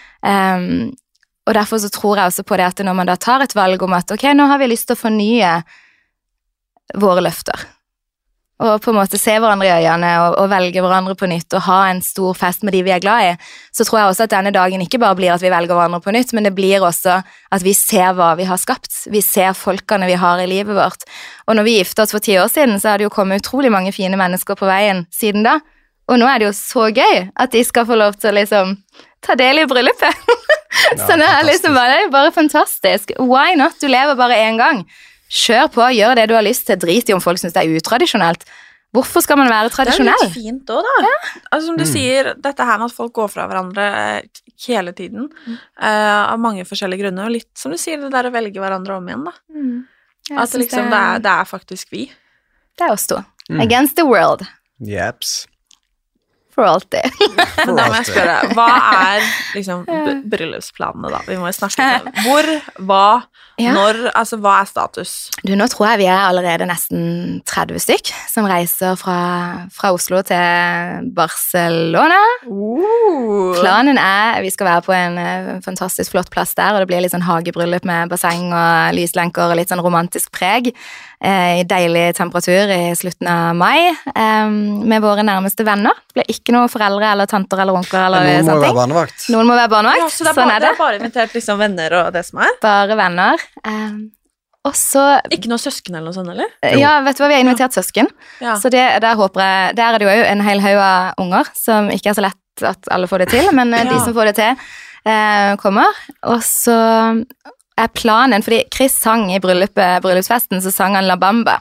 Og derfor så tror jeg også på det at når man da tar et valg om at ok, nå har vi lyst til å fornye våre løfter, og på en måte se hverandre i øynene og velge hverandre på nytt og ha en stor fest med de vi er glad i, så tror jeg også at denne dagen ikke bare blir at vi velger hverandre på nytt, men det blir også at vi ser hva vi har skapt, vi ser folkene vi har i livet vårt. Og når vi giftet oss for 10 år siden, så har det jo kommet utrolig mange fine mennesker på veien siden da, og nå er det jo så gøy at de skal få lov til å liksom ta del i bryllupet. Så det er liksom bare fantastisk. Why not? Du lever bare en gang. Kjør på, gjør det du har lyst til, drit i om folk synes det er utradisjonelt. Hvorfor skal man være tradisjonell? Det er litt fint også da. Altså, som du sier, dette her med at folk går fra hverandre hele tiden, av mange forskjellige grunner, og litt som du sier, det der å velge hverandre om igjen da. At liksom, det er faktisk vi. Det er oss to. Against the world. Jeps. For alltid. Men da må jeg spørre, hva er liksom bryllupsplanene da? Vi må jo snakke om det. Hvor, hva, når, altså hva er status? Du, nå tror jeg vi er allerede nesten 30 stykk som reiser fra Oslo til Barcelona. Planen er, vi skal være på en fantastisk flott plass der, og det blir litt sånn hagebryllup med basseng og lyslenker og litt sånn romantisk preg. i deilig temperatur i slutten av mai, med våre nærmeste venner. Det ble ikke noen foreldre eller tanter eller onkler eller Noen må sånne være ting. barnevakt. Noen må være barnevakt, Ja, så det er sånn bare, er det. det er bare invitert liksom venner og det som er. Bare venner. Og så, Ikke noe søsken eller noe sånt, eller? ja, vet du hva, vi har invitert søsken. Ja. Så der håper jeg, der er det jo en hel haug av unger, som ikke er så lett at alle får det til, men de Ja. som får det til, kommer. Og så er planen, fordi Chris sang i bryllupsfesten, så sang han La Bamba.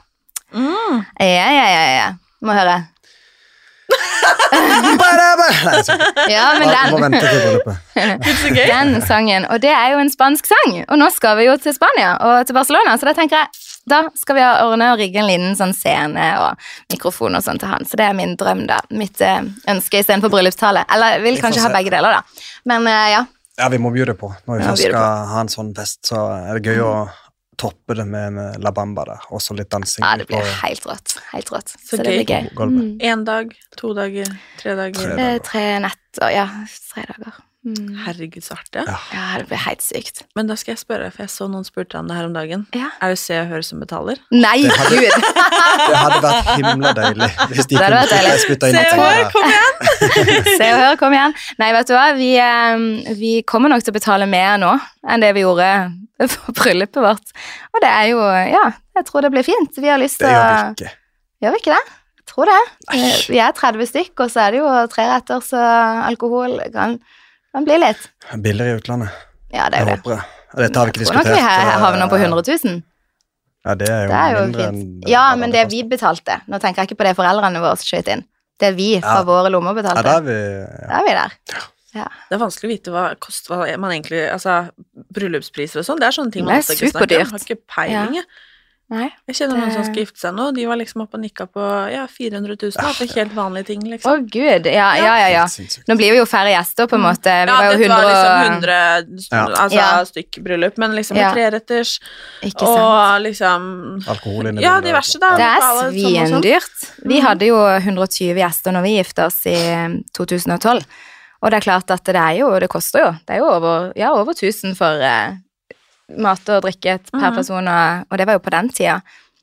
Ja. Må høre. Nei, så Ja, men må den, vente til bryllupet. Så gøy. den sangen, og det er jo en spansk sang, og nå skal vi jo til Spania og til Barcelona, så da tenker jeg, da skal vi ordne og rigge en liten sånn scene og mikrofon og sånn til han, så det er min drøm da, mitt ønske i stedet for bryllupstale, eller jeg vil Vi får kanskje se. ha begge deler da, men ja. Ja, vi må bjude på. Når vi Ja, først bjude skal ha en sånn fest, så er det gøy å toppe det med en La Bamba der. Også litt dansing Ja, det blir på helt rått. Så Så det blir gøy. gulvet. 1 dag, 2 dager, 3 dager. 3 dager. 3 netter, ja, 3 dager. Herregud, så artig. Ja. Ja, det blir helt sykt. Men da skal jeg spørre, for jeg så noen spurte han det her om dagen. Ja. Er det Se og Hør som betaler? Nei, Det hadde- Gud! Det hadde vært himla deilig hvis de Det hadde kunne vært deilig. spytte inn Se litt og Hør, penger. kom igjen! Se og hør, kom igjen. Nei, vet du hva, vi kommer nok til å betale mer nå enn det vi gjorde for bryllupet vårt. Og det er jo, ja, jeg tror det blir fint. Vi har lyst Det til gjør å... vi ikke. Gjør vi ikke det? Jeg tror det. Vi er 30 stykk, og så er det jo 3 retter, så alkohol kan bli litt. Billigere i utlandet. Ja, det Jeg er jo det. håper det. Dette har vi ikke Jeg tror nok diskutert. vi havner på 100 000. Ja, det er jo, Det er jo mindre fint. enn Ja, det men hadde det kostet. vi betalte. Nå tenker jeg ikke på det foreldrene våre skjøt inn. Det er vi fra Ja. våre lommer Ja, betalte. da er vi Da er vi der. Det er vanskelig å vite hva man egentlig, altså, bryllupspriser og sånn, det er sånne ting man Det er også ikke snakker om. superdyrt. Har ikke peiling, jeg. Nei. Jeg kjenner noen som Det- skal gifte seg nå, de var liksom oppe og nikka på, ja, 400 000, da, for helt vanlige ting, Å, liksom. Gud. Ja. Helt sinnssykt. Nå blir vi jo færre gjester, på en måte. Vi Ja, var jo dette var 100 liksom 100, Ja. altså, Ja. stykk bryllup, men liksom Ja. med 3-retters, Ikke sant. og liksom, Alkohol inne i ja, bildet. diverse da. Det er lokale, sånn og sånn. svindyrt. Vi hadde jo 120 gjester når vi gifte oss i 2012. Og det er klart at det koster jo. Det er jo over 1000 for mat og drikke per person, og det var jo på den tida.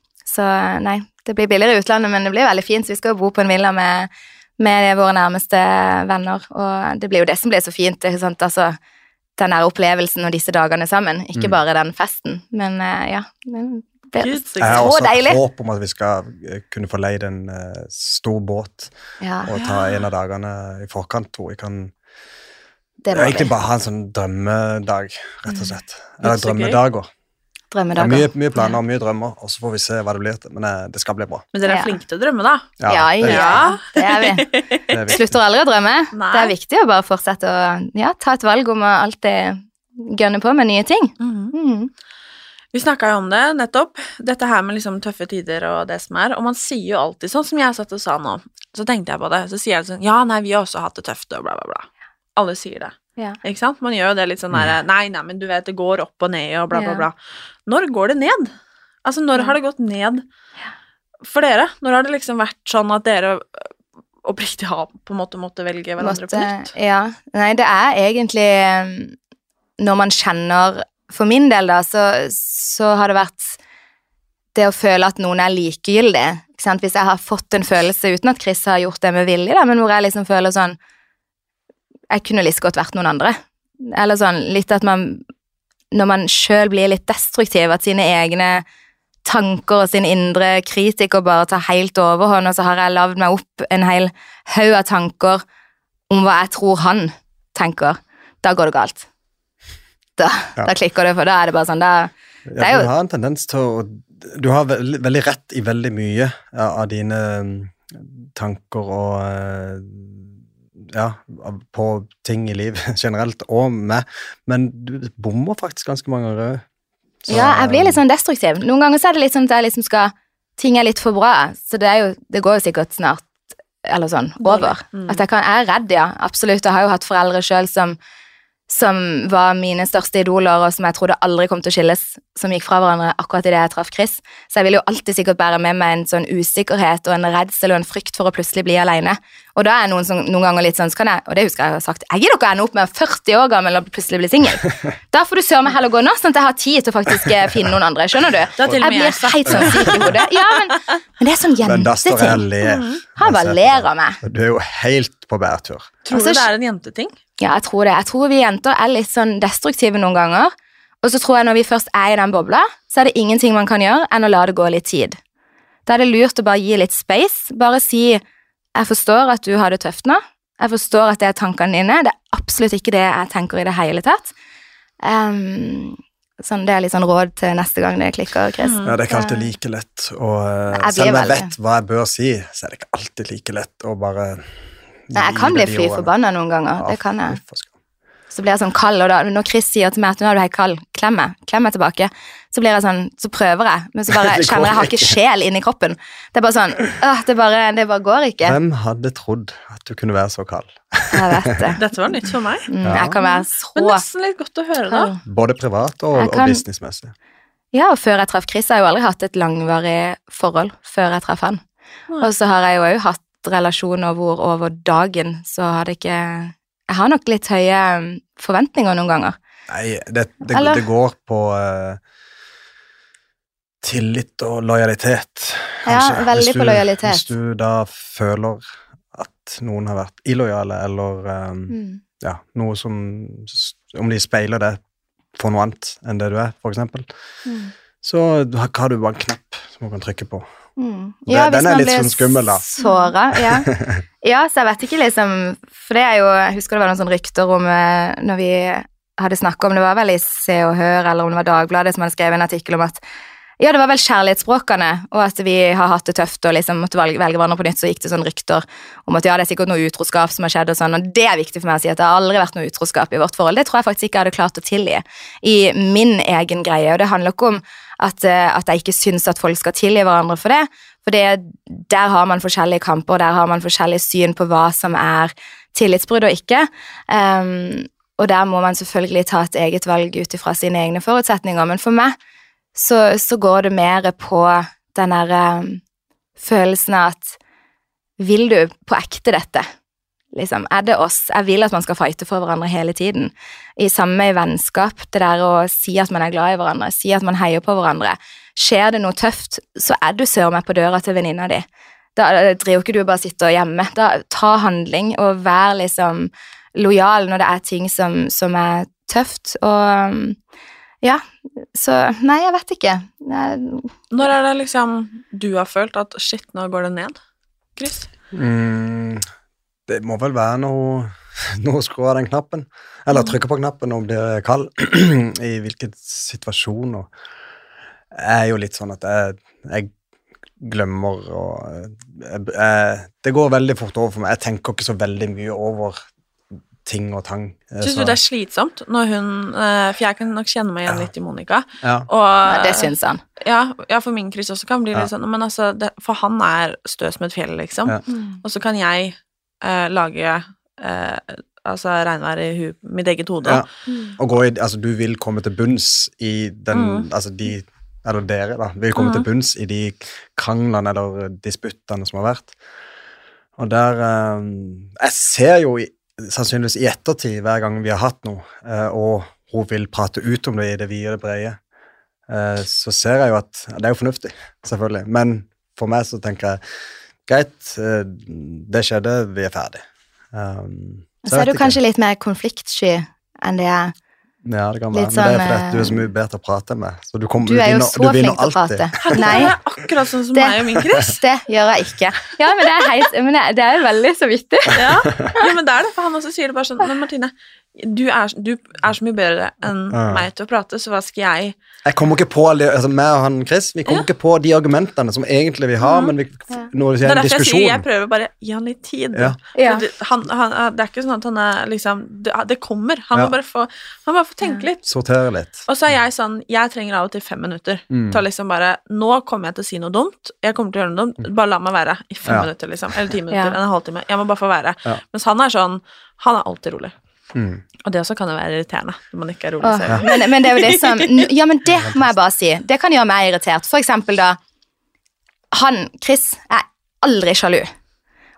Så nei, det blir billigere i utlandet, men det blir veldig fint. Så vi skal jo bo på en villa med våre nærmeste venner, og det blir jo det som blir så fint, ikke sant? Altså, den der opplevelsen og disse dagene sammen, ikke bare den festen, men ja, det blir Gud, så Jeg har Så også et deilig. håp om at vi skal kunne få leid en stor båt ja, og ta en av dagene i forkant, hvor vi kan det må egentlig bli bare ha en sånn drømmedag, rett og slett. Eller Så gøy. drømmedager. Det er drømmedager. mye planer og mye drømmer, og så får vi se hva det blir til, men det skal bli bra. Men dere er Ja. flinke til å drømme, da. Ja, det er ja, det er vi. viktig. Det er viktig. Slutter aldri å drømme. Nei. Det er viktig å bare fortsette å ta et valg om å alltid gønne på med nye ting. Mm. Vi snakket jo om det nettopp, dette her med liksom tøffe tider og det som er, og man sier jo alltid sånn som jeg satt og sa nå, så tenkte jeg på det, så sier jeg sånn, ja, nei, vi har også hatt det tøft og bla bla bla. Alle sier det, Ja. ikke sant? Man gjør jo det litt sånn der, nei, men du vet, det går opp og ned og bla bla Ja. bla. Når går det ned? Altså, når har det gått ned for dere? Når har det liksom vært sånn at dere oppriktig har på en måte måtte velge hverandre på nytt? Ja. Nei, det er egentlig når man kjenner, for min del da, så har det vært det å føle at noen er likegyldig, ikke sant? Hvis jeg har fått en følelse uten at Chris har gjort det med vilje, da, men hvor jeg liksom føler sånn, jeg kunne like godt vært noen andre. Eller sånn, litt at man, når man selv blir litt destruktiv, at sine egne tanker og sin indre kritiker bare tar helt overhånd, og så har jeg lavd meg opp en hel haug av tanker om hva jeg tror han tenker. Da går det galt. Da klikker det, for da er det bare sånn, det er jo... Du har en tendens til å Du har veldig rett i veldig mye av dine tanker og på ting i livet generelt, og med, men du bommer faktisk ganske mange ganger. Så, Ja, jeg blir litt sånn destruktiv. Noen ganger så er det litt sånn at jeg liksom skal, ting er litt for bra, så det går jo sikkert snart, eller sånn, over. At jeg er redd, ja, absolutt. Jeg har jo hatt foreldre selv som var mine største idoler, og som jeg trodde aldri kom til å skilles, som gikk fra hverandre akkurat i det jeg traff Chris. Så jeg vil jo alltid sikkert bære med meg en sånn usikkerhet og en redsel og en frykt for å plutselig bli alene. Og da noen ganger litt sånn, og det husker jeg har sagt, jeg gir dere ende opp med 40 år gammel og plutselig bli single. Da får du søre meg heller gå nå, sånn at jeg har tid til å faktisk finne noen andre, skjønner du? Jeg blir helt sånn syk i hodet. Ja, men det er sånn jenteting. Men da står jeg og ler. Han bare ler av meg. Du er jo helt på bærtur. Tror du det er en jenteting? Ja, jeg tror det. Jeg tror vi jenter er litt sånn destruktive noen ganger, og så tror jeg når vi først er i den bobla, så er det ingenting man kan gjøre enn å la det gå litt tid. Da er det lurt å bare gi litt space, bare si, jeg forstår at du har det tøft nå, jeg forstår at det er tankene dine, det er absolutt ikke det jeg tenker i det hele tatt. Sånn, det er litt sånn råd til neste gang det klikker, Chris. Ja, det er ikke alltid like lett, og selv om jeg vet hva jeg bør si, så er det ikke alltid like lett å bare... Nei, jeg kan bli fly forbannet noen ganger, det kan jeg. Så blir jeg sånn kald, og da, når Chris sier til meg at nå er du helt kald, klem meg tilbake, så blir jeg sånn, så prøver jeg, men så bare kjenner jeg har ikke sjel inn i kroppen. Det er bare sånn, det bare går ikke. Hvem hadde trodd at du kunne være så kald? Jeg vet det. Dette var nytt for meg. Jeg kan være så... Men nesten litt godt å høre da. Både privat og businessmessig. Ja, og før jeg traff Chris, har jeg jo aldri hatt et langvarig forhold før jeg traff han. Og så har jeg jo også hatt relasjoner hvor over dagen, så har det ikke... Jeg har nok litt høye forventninger noen ganger. Nei, det går på tillit og lojalitet, kanskje. Ja, veldig på lojalitet. Hvis du da føler at noen har vært illojale, eller noe som, om de speiler det for noe annet enn det du er, for eksempel, så har du bare en knapp som du kan trykke på. Ja, den er litt sånn skummel da. Såret, ja. Ja, så jeg vet ikke liksom, for det er jo, jeg husker det var noen sånne rykter om, når vi hadde snakket om, det var vel i Se og Hør, eller om det var Dagbladet som hadde skrevet en artikkel om at, ja, det var vel kjærlighetsspråkene, og at vi har hatt det tøft, og liksom måtte velge hverandre på nytt, så gikk det sånne rykter om at ja, det er sikkert noe utroskap som har skjedd og sånn, og det er viktig for meg å si at det har aldri vært noe utroskap i vårt forhold. Det tror jeg faktisk ikke jeg hadde klart å tilgi i min egen greie, og det handler ikke om at jeg ikke synes at folk skal tilgi hverandre for det, der har man forskjellige kamper, der har man forskjellige syn på hva som er tillitsbrudd og ikke, og der må man selvfølgelig ta et eget valg ut ifra sine egne forutsetninger, men for meg så går det mer på den der følelsen av at vil du på ekte dette? Liksom, er det oss? Jeg vil at man skal fighte for hverandre hele tiden. I samme i vennskap, det der å si at man er glad i hverandre, si at man heier på hverandre. Skjer det noe tøft, så er du sør med på døra til venninna di. Da driver ikke du bare sitter hjemme. Da ta handling og vær liksom lojal når det er ting som er tøft, og ja, så nei, jeg vet ikke. Når er det liksom du har følt at shit, nå går det ned, Chris? Det må vel være noe skru av den knappen, eller trykke på knappen og bli kald i hvilken situasjon, og jeg er jo litt sånn at jeg glemmer, og det går veldig fort over for meg. Jeg tenker ikke så veldig mye over ting og tang. Synes du det er slitsomt når hun, for jeg kan nok kjenne meg igjen litt i Monica, og det synes han. Ja, for min Chris også kan bli litt sånn, men altså, for han er støs med et fjell, liksom, og så kan jeg lage altså regnvær i mitt eget hode. Og gå i, altså du vil komme til bunns i den, altså eller dere da, vil komme til bunns i de kranglene eller disputtene som har vært. Og der, jeg ser jo sannsynligvis i ettertid hver gang vi har hatt noe, og hun vil prate ut om det i det vide og det brede, så ser jeg jo at det er jo fornuftig, selvfølgelig. Men for meg så tenker jeg, greit, det skjedde, vi er ferdig. Så er du kanskje litt mer konfliktsky enn det er. Ja, det kan være, men det er fordi du er så mye bedre å prate med. Så du er jo så flink til å prate. Nei, det er akkurat sånn som meg og min Chris. Det gjør jeg ikke. Ja, men det er jo veldig så vittig. Ja, men det er det, for han også sier det bare sånn, men Martine, du er så mye bedre enn meg til å prate, så hva skal jeg? Jeg kommer ikke på, altså meg og han Chris, vi kommer ikke på de argumentene som egentlig vi har, men når det er en diskusjon. Det er derfor jeg sier, jeg prøver bare, gi han litt tid. Det er ikke sånn at han er liksom, det kommer, han må bare få tenke litt. Sortere litt. Og så er jeg sånn, jeg trenger av og til 5 minutter, til å liksom bare, nå kommer jeg til å si noe dumt, jeg kommer til å gjøre noe dumt, bare la meg være i 5 minutter liksom, eller 10 minutter, en halvtime, jeg må bare få være. Mens han er sånn, han er alltid rolig. Og det også kan jo være irriterende når man ikke er rolig. Men det er jo det som, ja, men det må jeg bare si, det kan gjøre meg irritert. For eksempel da, Chris er aldri sjalu.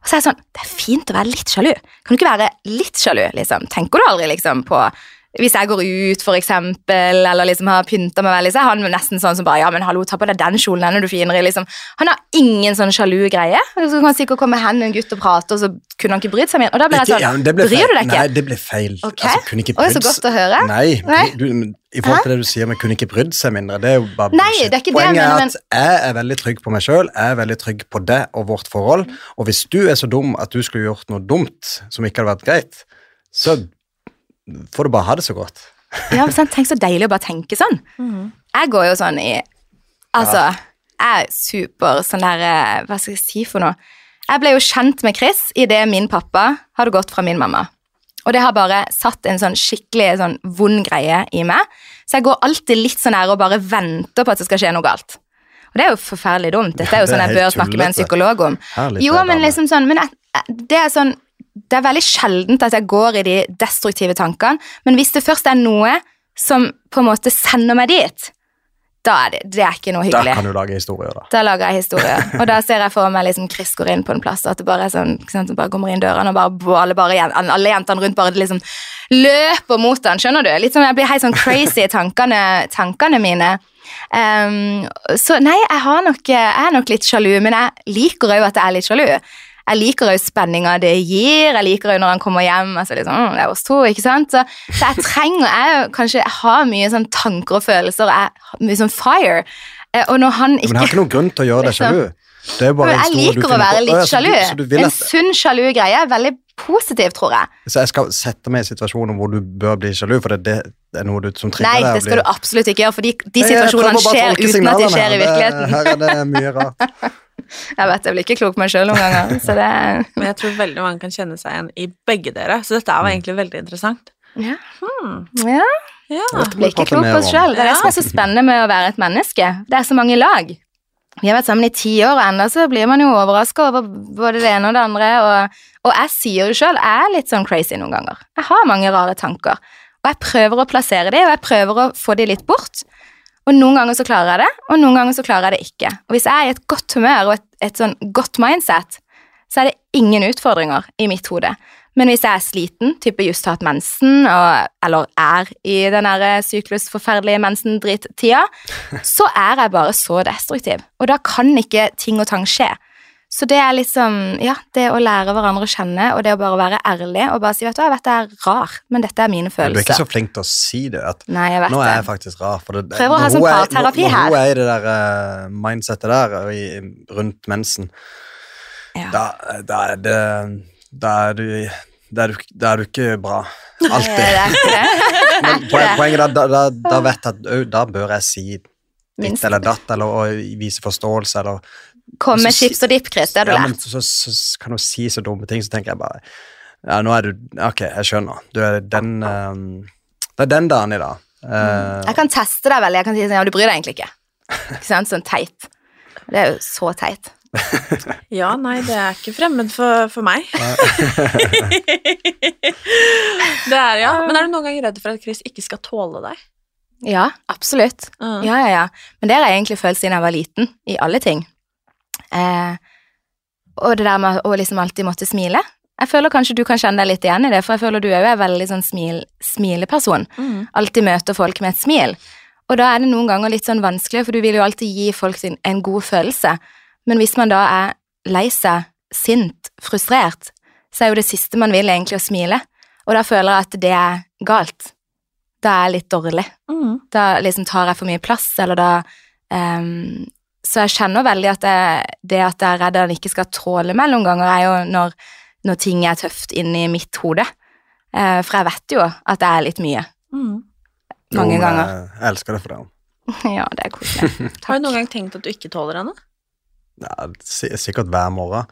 Og så er jeg sånn, det er fint å være litt sjalu. Kan du ikke være litt sjalu, liksom? Tenker du aldri liksom på, hvis jeg går ut for eksempel, eller liksom har pyntet meg veldig, så er han nesten sånn som bare, ja, men hallo, ta på deg den kjolen, den er du finere i, liksom. Han har ingen sånn sjalu greie. Så kan han sikkert komme hen en gutt og prate, og så kunne han ikke brydd seg mer. Og da ble jeg sånn, bryr du deg ikke? Nei, det ble feil. Ok, Altså, kunne ikke brydd så godt å høre. Nei, i forhold til det du sier, men kunne ikke brydd seg mindre, det er jo bare Nei, bullshit. det er ikke det, Poenget men- at jeg er veldig trygg på meg selv, jeg er veldig trygg på det og vårt forhold, og hvis du er så dum at du skulle gjort noe dumt som ikke hadde vært greit, så får du bare ha det så godt. Ja, men tenk så deilig å bare tenke sånn. Jeg går jo sånn i, altså, jeg er super sånn der, hva skal jeg si for noe? Jeg ble jo kjent med Chris i det min pappa hadde gått fra min mamma. Og det har bare satt en sånn skikkelig sånn vond greie i meg. Så jeg går alltid litt sånn her og bare venter på at det skal skje noe galt. Og det er jo forferdelig dumt. Dette er jo det er sånn jeg helt bør snakke med en tullete. psykolog om. Herlig Jo, for men dame. liksom sånn, men det er sånn, det er veldig sjeldent at jeg går i de destruktive tankene, men hvis det først er noe som på en måte sender meg dit, da er det er ikke noe Da hyggelig. kan du lage historier da. Da lager jeg historier, og da ser jeg for meg liksom Chris går inn på en plass, og at det bare er sånn, ikke sant, bare kommer inn døren, og alle jentene rundt bare liksom løper mot han, skjønner du? Litt sånn, jeg blir helt sånn crazy i tankene mine. Så nei, jeg er nok litt sjalu, men jeg liker jo at jeg er litt sjalu. Jeg liker jo spenninga det gir, jeg liker jo når han kommer hjem, altså liksom, det er oss to, ikke sant? Så jeg har mye sånn tanker og følelser, mye sånn fire, og når han ikke... Men jeg har ikke noen grunn til å gjøre deg sjalu. Det er jo bare Men en jeg historie du liker å finner være på. litt Å, ja, så du- sjalu. så du vil En at- sunn sjalu greie er veldig positiv, tror jeg. Så jeg skal sette meg i situasjoner hvor du bør bli sjalu, for det er noe som trigger Nei, deg. det skal du absolutt ikke gjøre, for de Jeg situasjonene prøver bare å skjer tolke uten at de signalene skjer i her. virkeligheten. Her er det mye rart. Jeg vet, jeg blir ikke klok på meg selv noen ganger, så det... Men jeg tror veldig mange kan kjenne seg igjen i begge dere, så dette var egentlig veldig interessant. Ja, Ja. blir ikke klok på oss selv. Det er det som er så spennende med å være et menneske. Det er så mange lag. Vi har vært sammen i 10 år, og enda så blir man jo overrasket over både det ene og det andre, og jeg sier jo selv, jeg er litt sånn crazy noen ganger. Jeg har mange rare tanker, og jeg prøver å plassere det, og jeg prøver å få de litt bort, og noen ganger så klarer jeg det, og noen ganger så klarer jeg det ikke. Og hvis jeg er i et godt humør og et sånn godt mindset, så er det ingen utfordringer i mitt hode. Men hvis jeg er sliten, type just hatt mensen, eller er i den der syklusforferdelige mensen-dritt-tida, så er jeg bare så destruktiv. Og da kan ikke ting og tang skje. Så det er liksom, ja, det å lære hverandre å kjenne, og det å bare være ærlig, og bare si, vet du, jeg vet det er rar, men dette er mine Du er ikke følelser. så flink til å si det, at Nei, jeg vet nå er det. jeg faktisk rar. For det, Prøver å ha når sånn hun er- parterapi når her. hun er i det der mindsetet der, rundt mensen, Ja. da er du ikke bra. Det Alltid. er ikke det. Men poenget er, da vet jeg at da bør jeg si ditt Minst. eller datt, eller å vise forståelse, eller Kom med Så si- chips og dipp, Chris, det har du ja, men lært. så kan du si så dumme ting, så tenker jeg bare ja, nå er du, ok, jeg skjønner du er den, det er den dagen i dag Jeg kan teste deg veldig, jeg kan si sånn, ja, du bryr deg egentlig ikke. Ikke sant, sånn teit. Det er jo så teit. Ja, nei, det er ikke fremmed for meg. Det er, ja. Men er du noen gang redd for at Chris ikke skal tåle deg? Ja, absolutt. Mm. Ja. Men det har jeg egentlig følt siden jeg var liten, i alle ting. Og det der med å liksom alltid måtte smile. Jeg føler kanskje du kan kjenne deg litt igjen i det, for jeg føler du er jo en veldig sånn smileperson. Mm. Alltid møter folk med et smil. Og da er det noen ganger litt sånn vanskelig, for du vil jo alltid gi folk en god følelse. Men hvis man da er lei seg, sint, frustrert, så er jo det siste man vil egentlig å smile. Og da føler jeg at det er galt. Da er jeg litt dårlig. Mm. Da liksom tar jeg for mye plass, eller da så jeg kjenner veldig at det at jeg er redd han ikke skal tåle meg noen ganger, er jo når ting er tøft inni mitt hode. For jeg vet jo at det er litt mye. Mm. Mange Jo, ganger. jeg elsker det for det. Ja, det er koselig. Har du Takk. noen gang tenkt at du ikke tåler henne? Ja, sikkert hver morgen.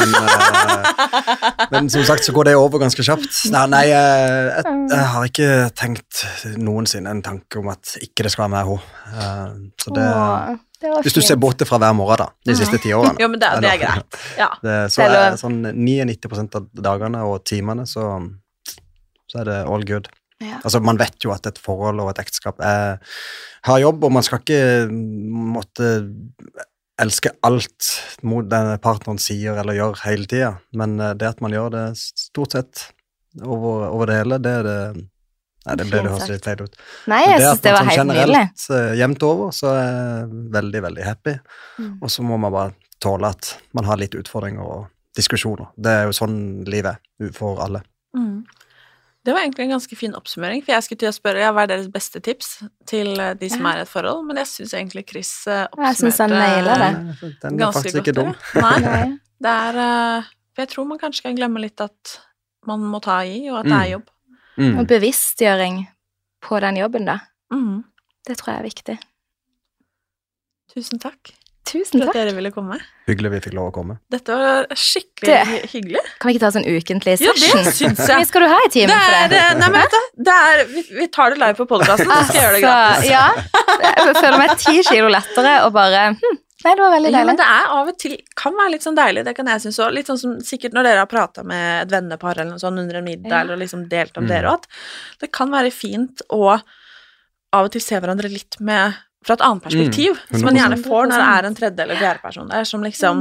Men som sagt så går det over ganske kjapt. Nei, jeg har ikke tenkt noensinne en tanke om at ikke det skal være med henne. Så det, Åh, det var hvis du fint. ser bort fra hver morgen da, de siste 10 årene. Jo, men det er greit. Ja. Så Det er er lov. sånn 99% av dagene og timene, så er det all good. Ja. Altså, man vet jo at et forhold og et ekteskap har jobb, og man skal ikke måtte elske alt mot den partneren sier eller gjør hele tiden, men det at man gjør det stort sett over det hele, det er det. Nei, det ble det høres litt feil ut. Nei, jeg synes det var helt nydelig. Generelt jevnt over, så er jeg veldig, veldig happy. Og så må man bare tåle at man har litt utfordringer og diskusjoner. Det er jo sånn livet er for alle. Det var egentlig en ganske fin oppsummering, for jeg skulle til å spørre, hva er deres beste tips til de som er i et forhold, men jeg synes egentlig Chris oppsummerte jeg synes han nailer det. Den er faktisk ikke dum. Nei, det er, for jeg tror man kanskje kan glemme litt at man må ta i, og at det er jobb. Og bevisstgjøring på den jobben da. Det tror jeg er viktig. Tusen takk. Tusen for takk. at dere ville komme. Hyggelig vi fikk lov å komme. Dette var skikkelig hyggelig. Kan vi ikke ta sånn ukentlig session? Jo, det synes jeg. Hvor skal du ha i timen for det? Nei, men vet du, vi tar det live på podcasten, så skal jeg gjøre det gratis. Ja, jeg føler meg 10 kilo lettere, og bare, nei, det var veldig deilig. Ja, men det er av og til, kan være litt sånn deilig, det kan jeg synes også, litt sånn som sikkert når dere har pratet med et vennepar eller noe sånn under en middag, eller liksom delt om dere, og at det kan være fint å av og til se hverandre litt med fra et annet perspektiv, som man gjerne får når det er en tredje eller fjerde person der, som liksom,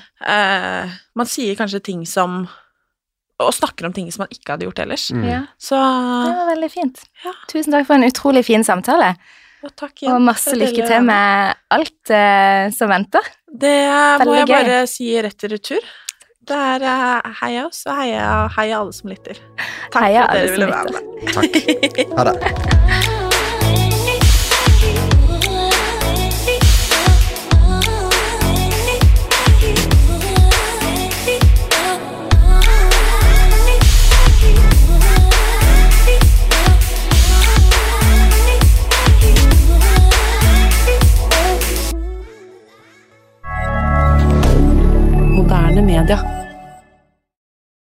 man sier kanskje ting som, og snakker om ting som man ikke hadde gjort ellers. Så det var veldig fint. Tusen takk for en utrolig fin samtale. Takk igjen. Og masse lykke til med alt som venter. Det må jeg bare si rett i retur. Det er heia oss, og heia alle som lytter. Takk for at dere ville være med. Takk. Ha det. Moderne media.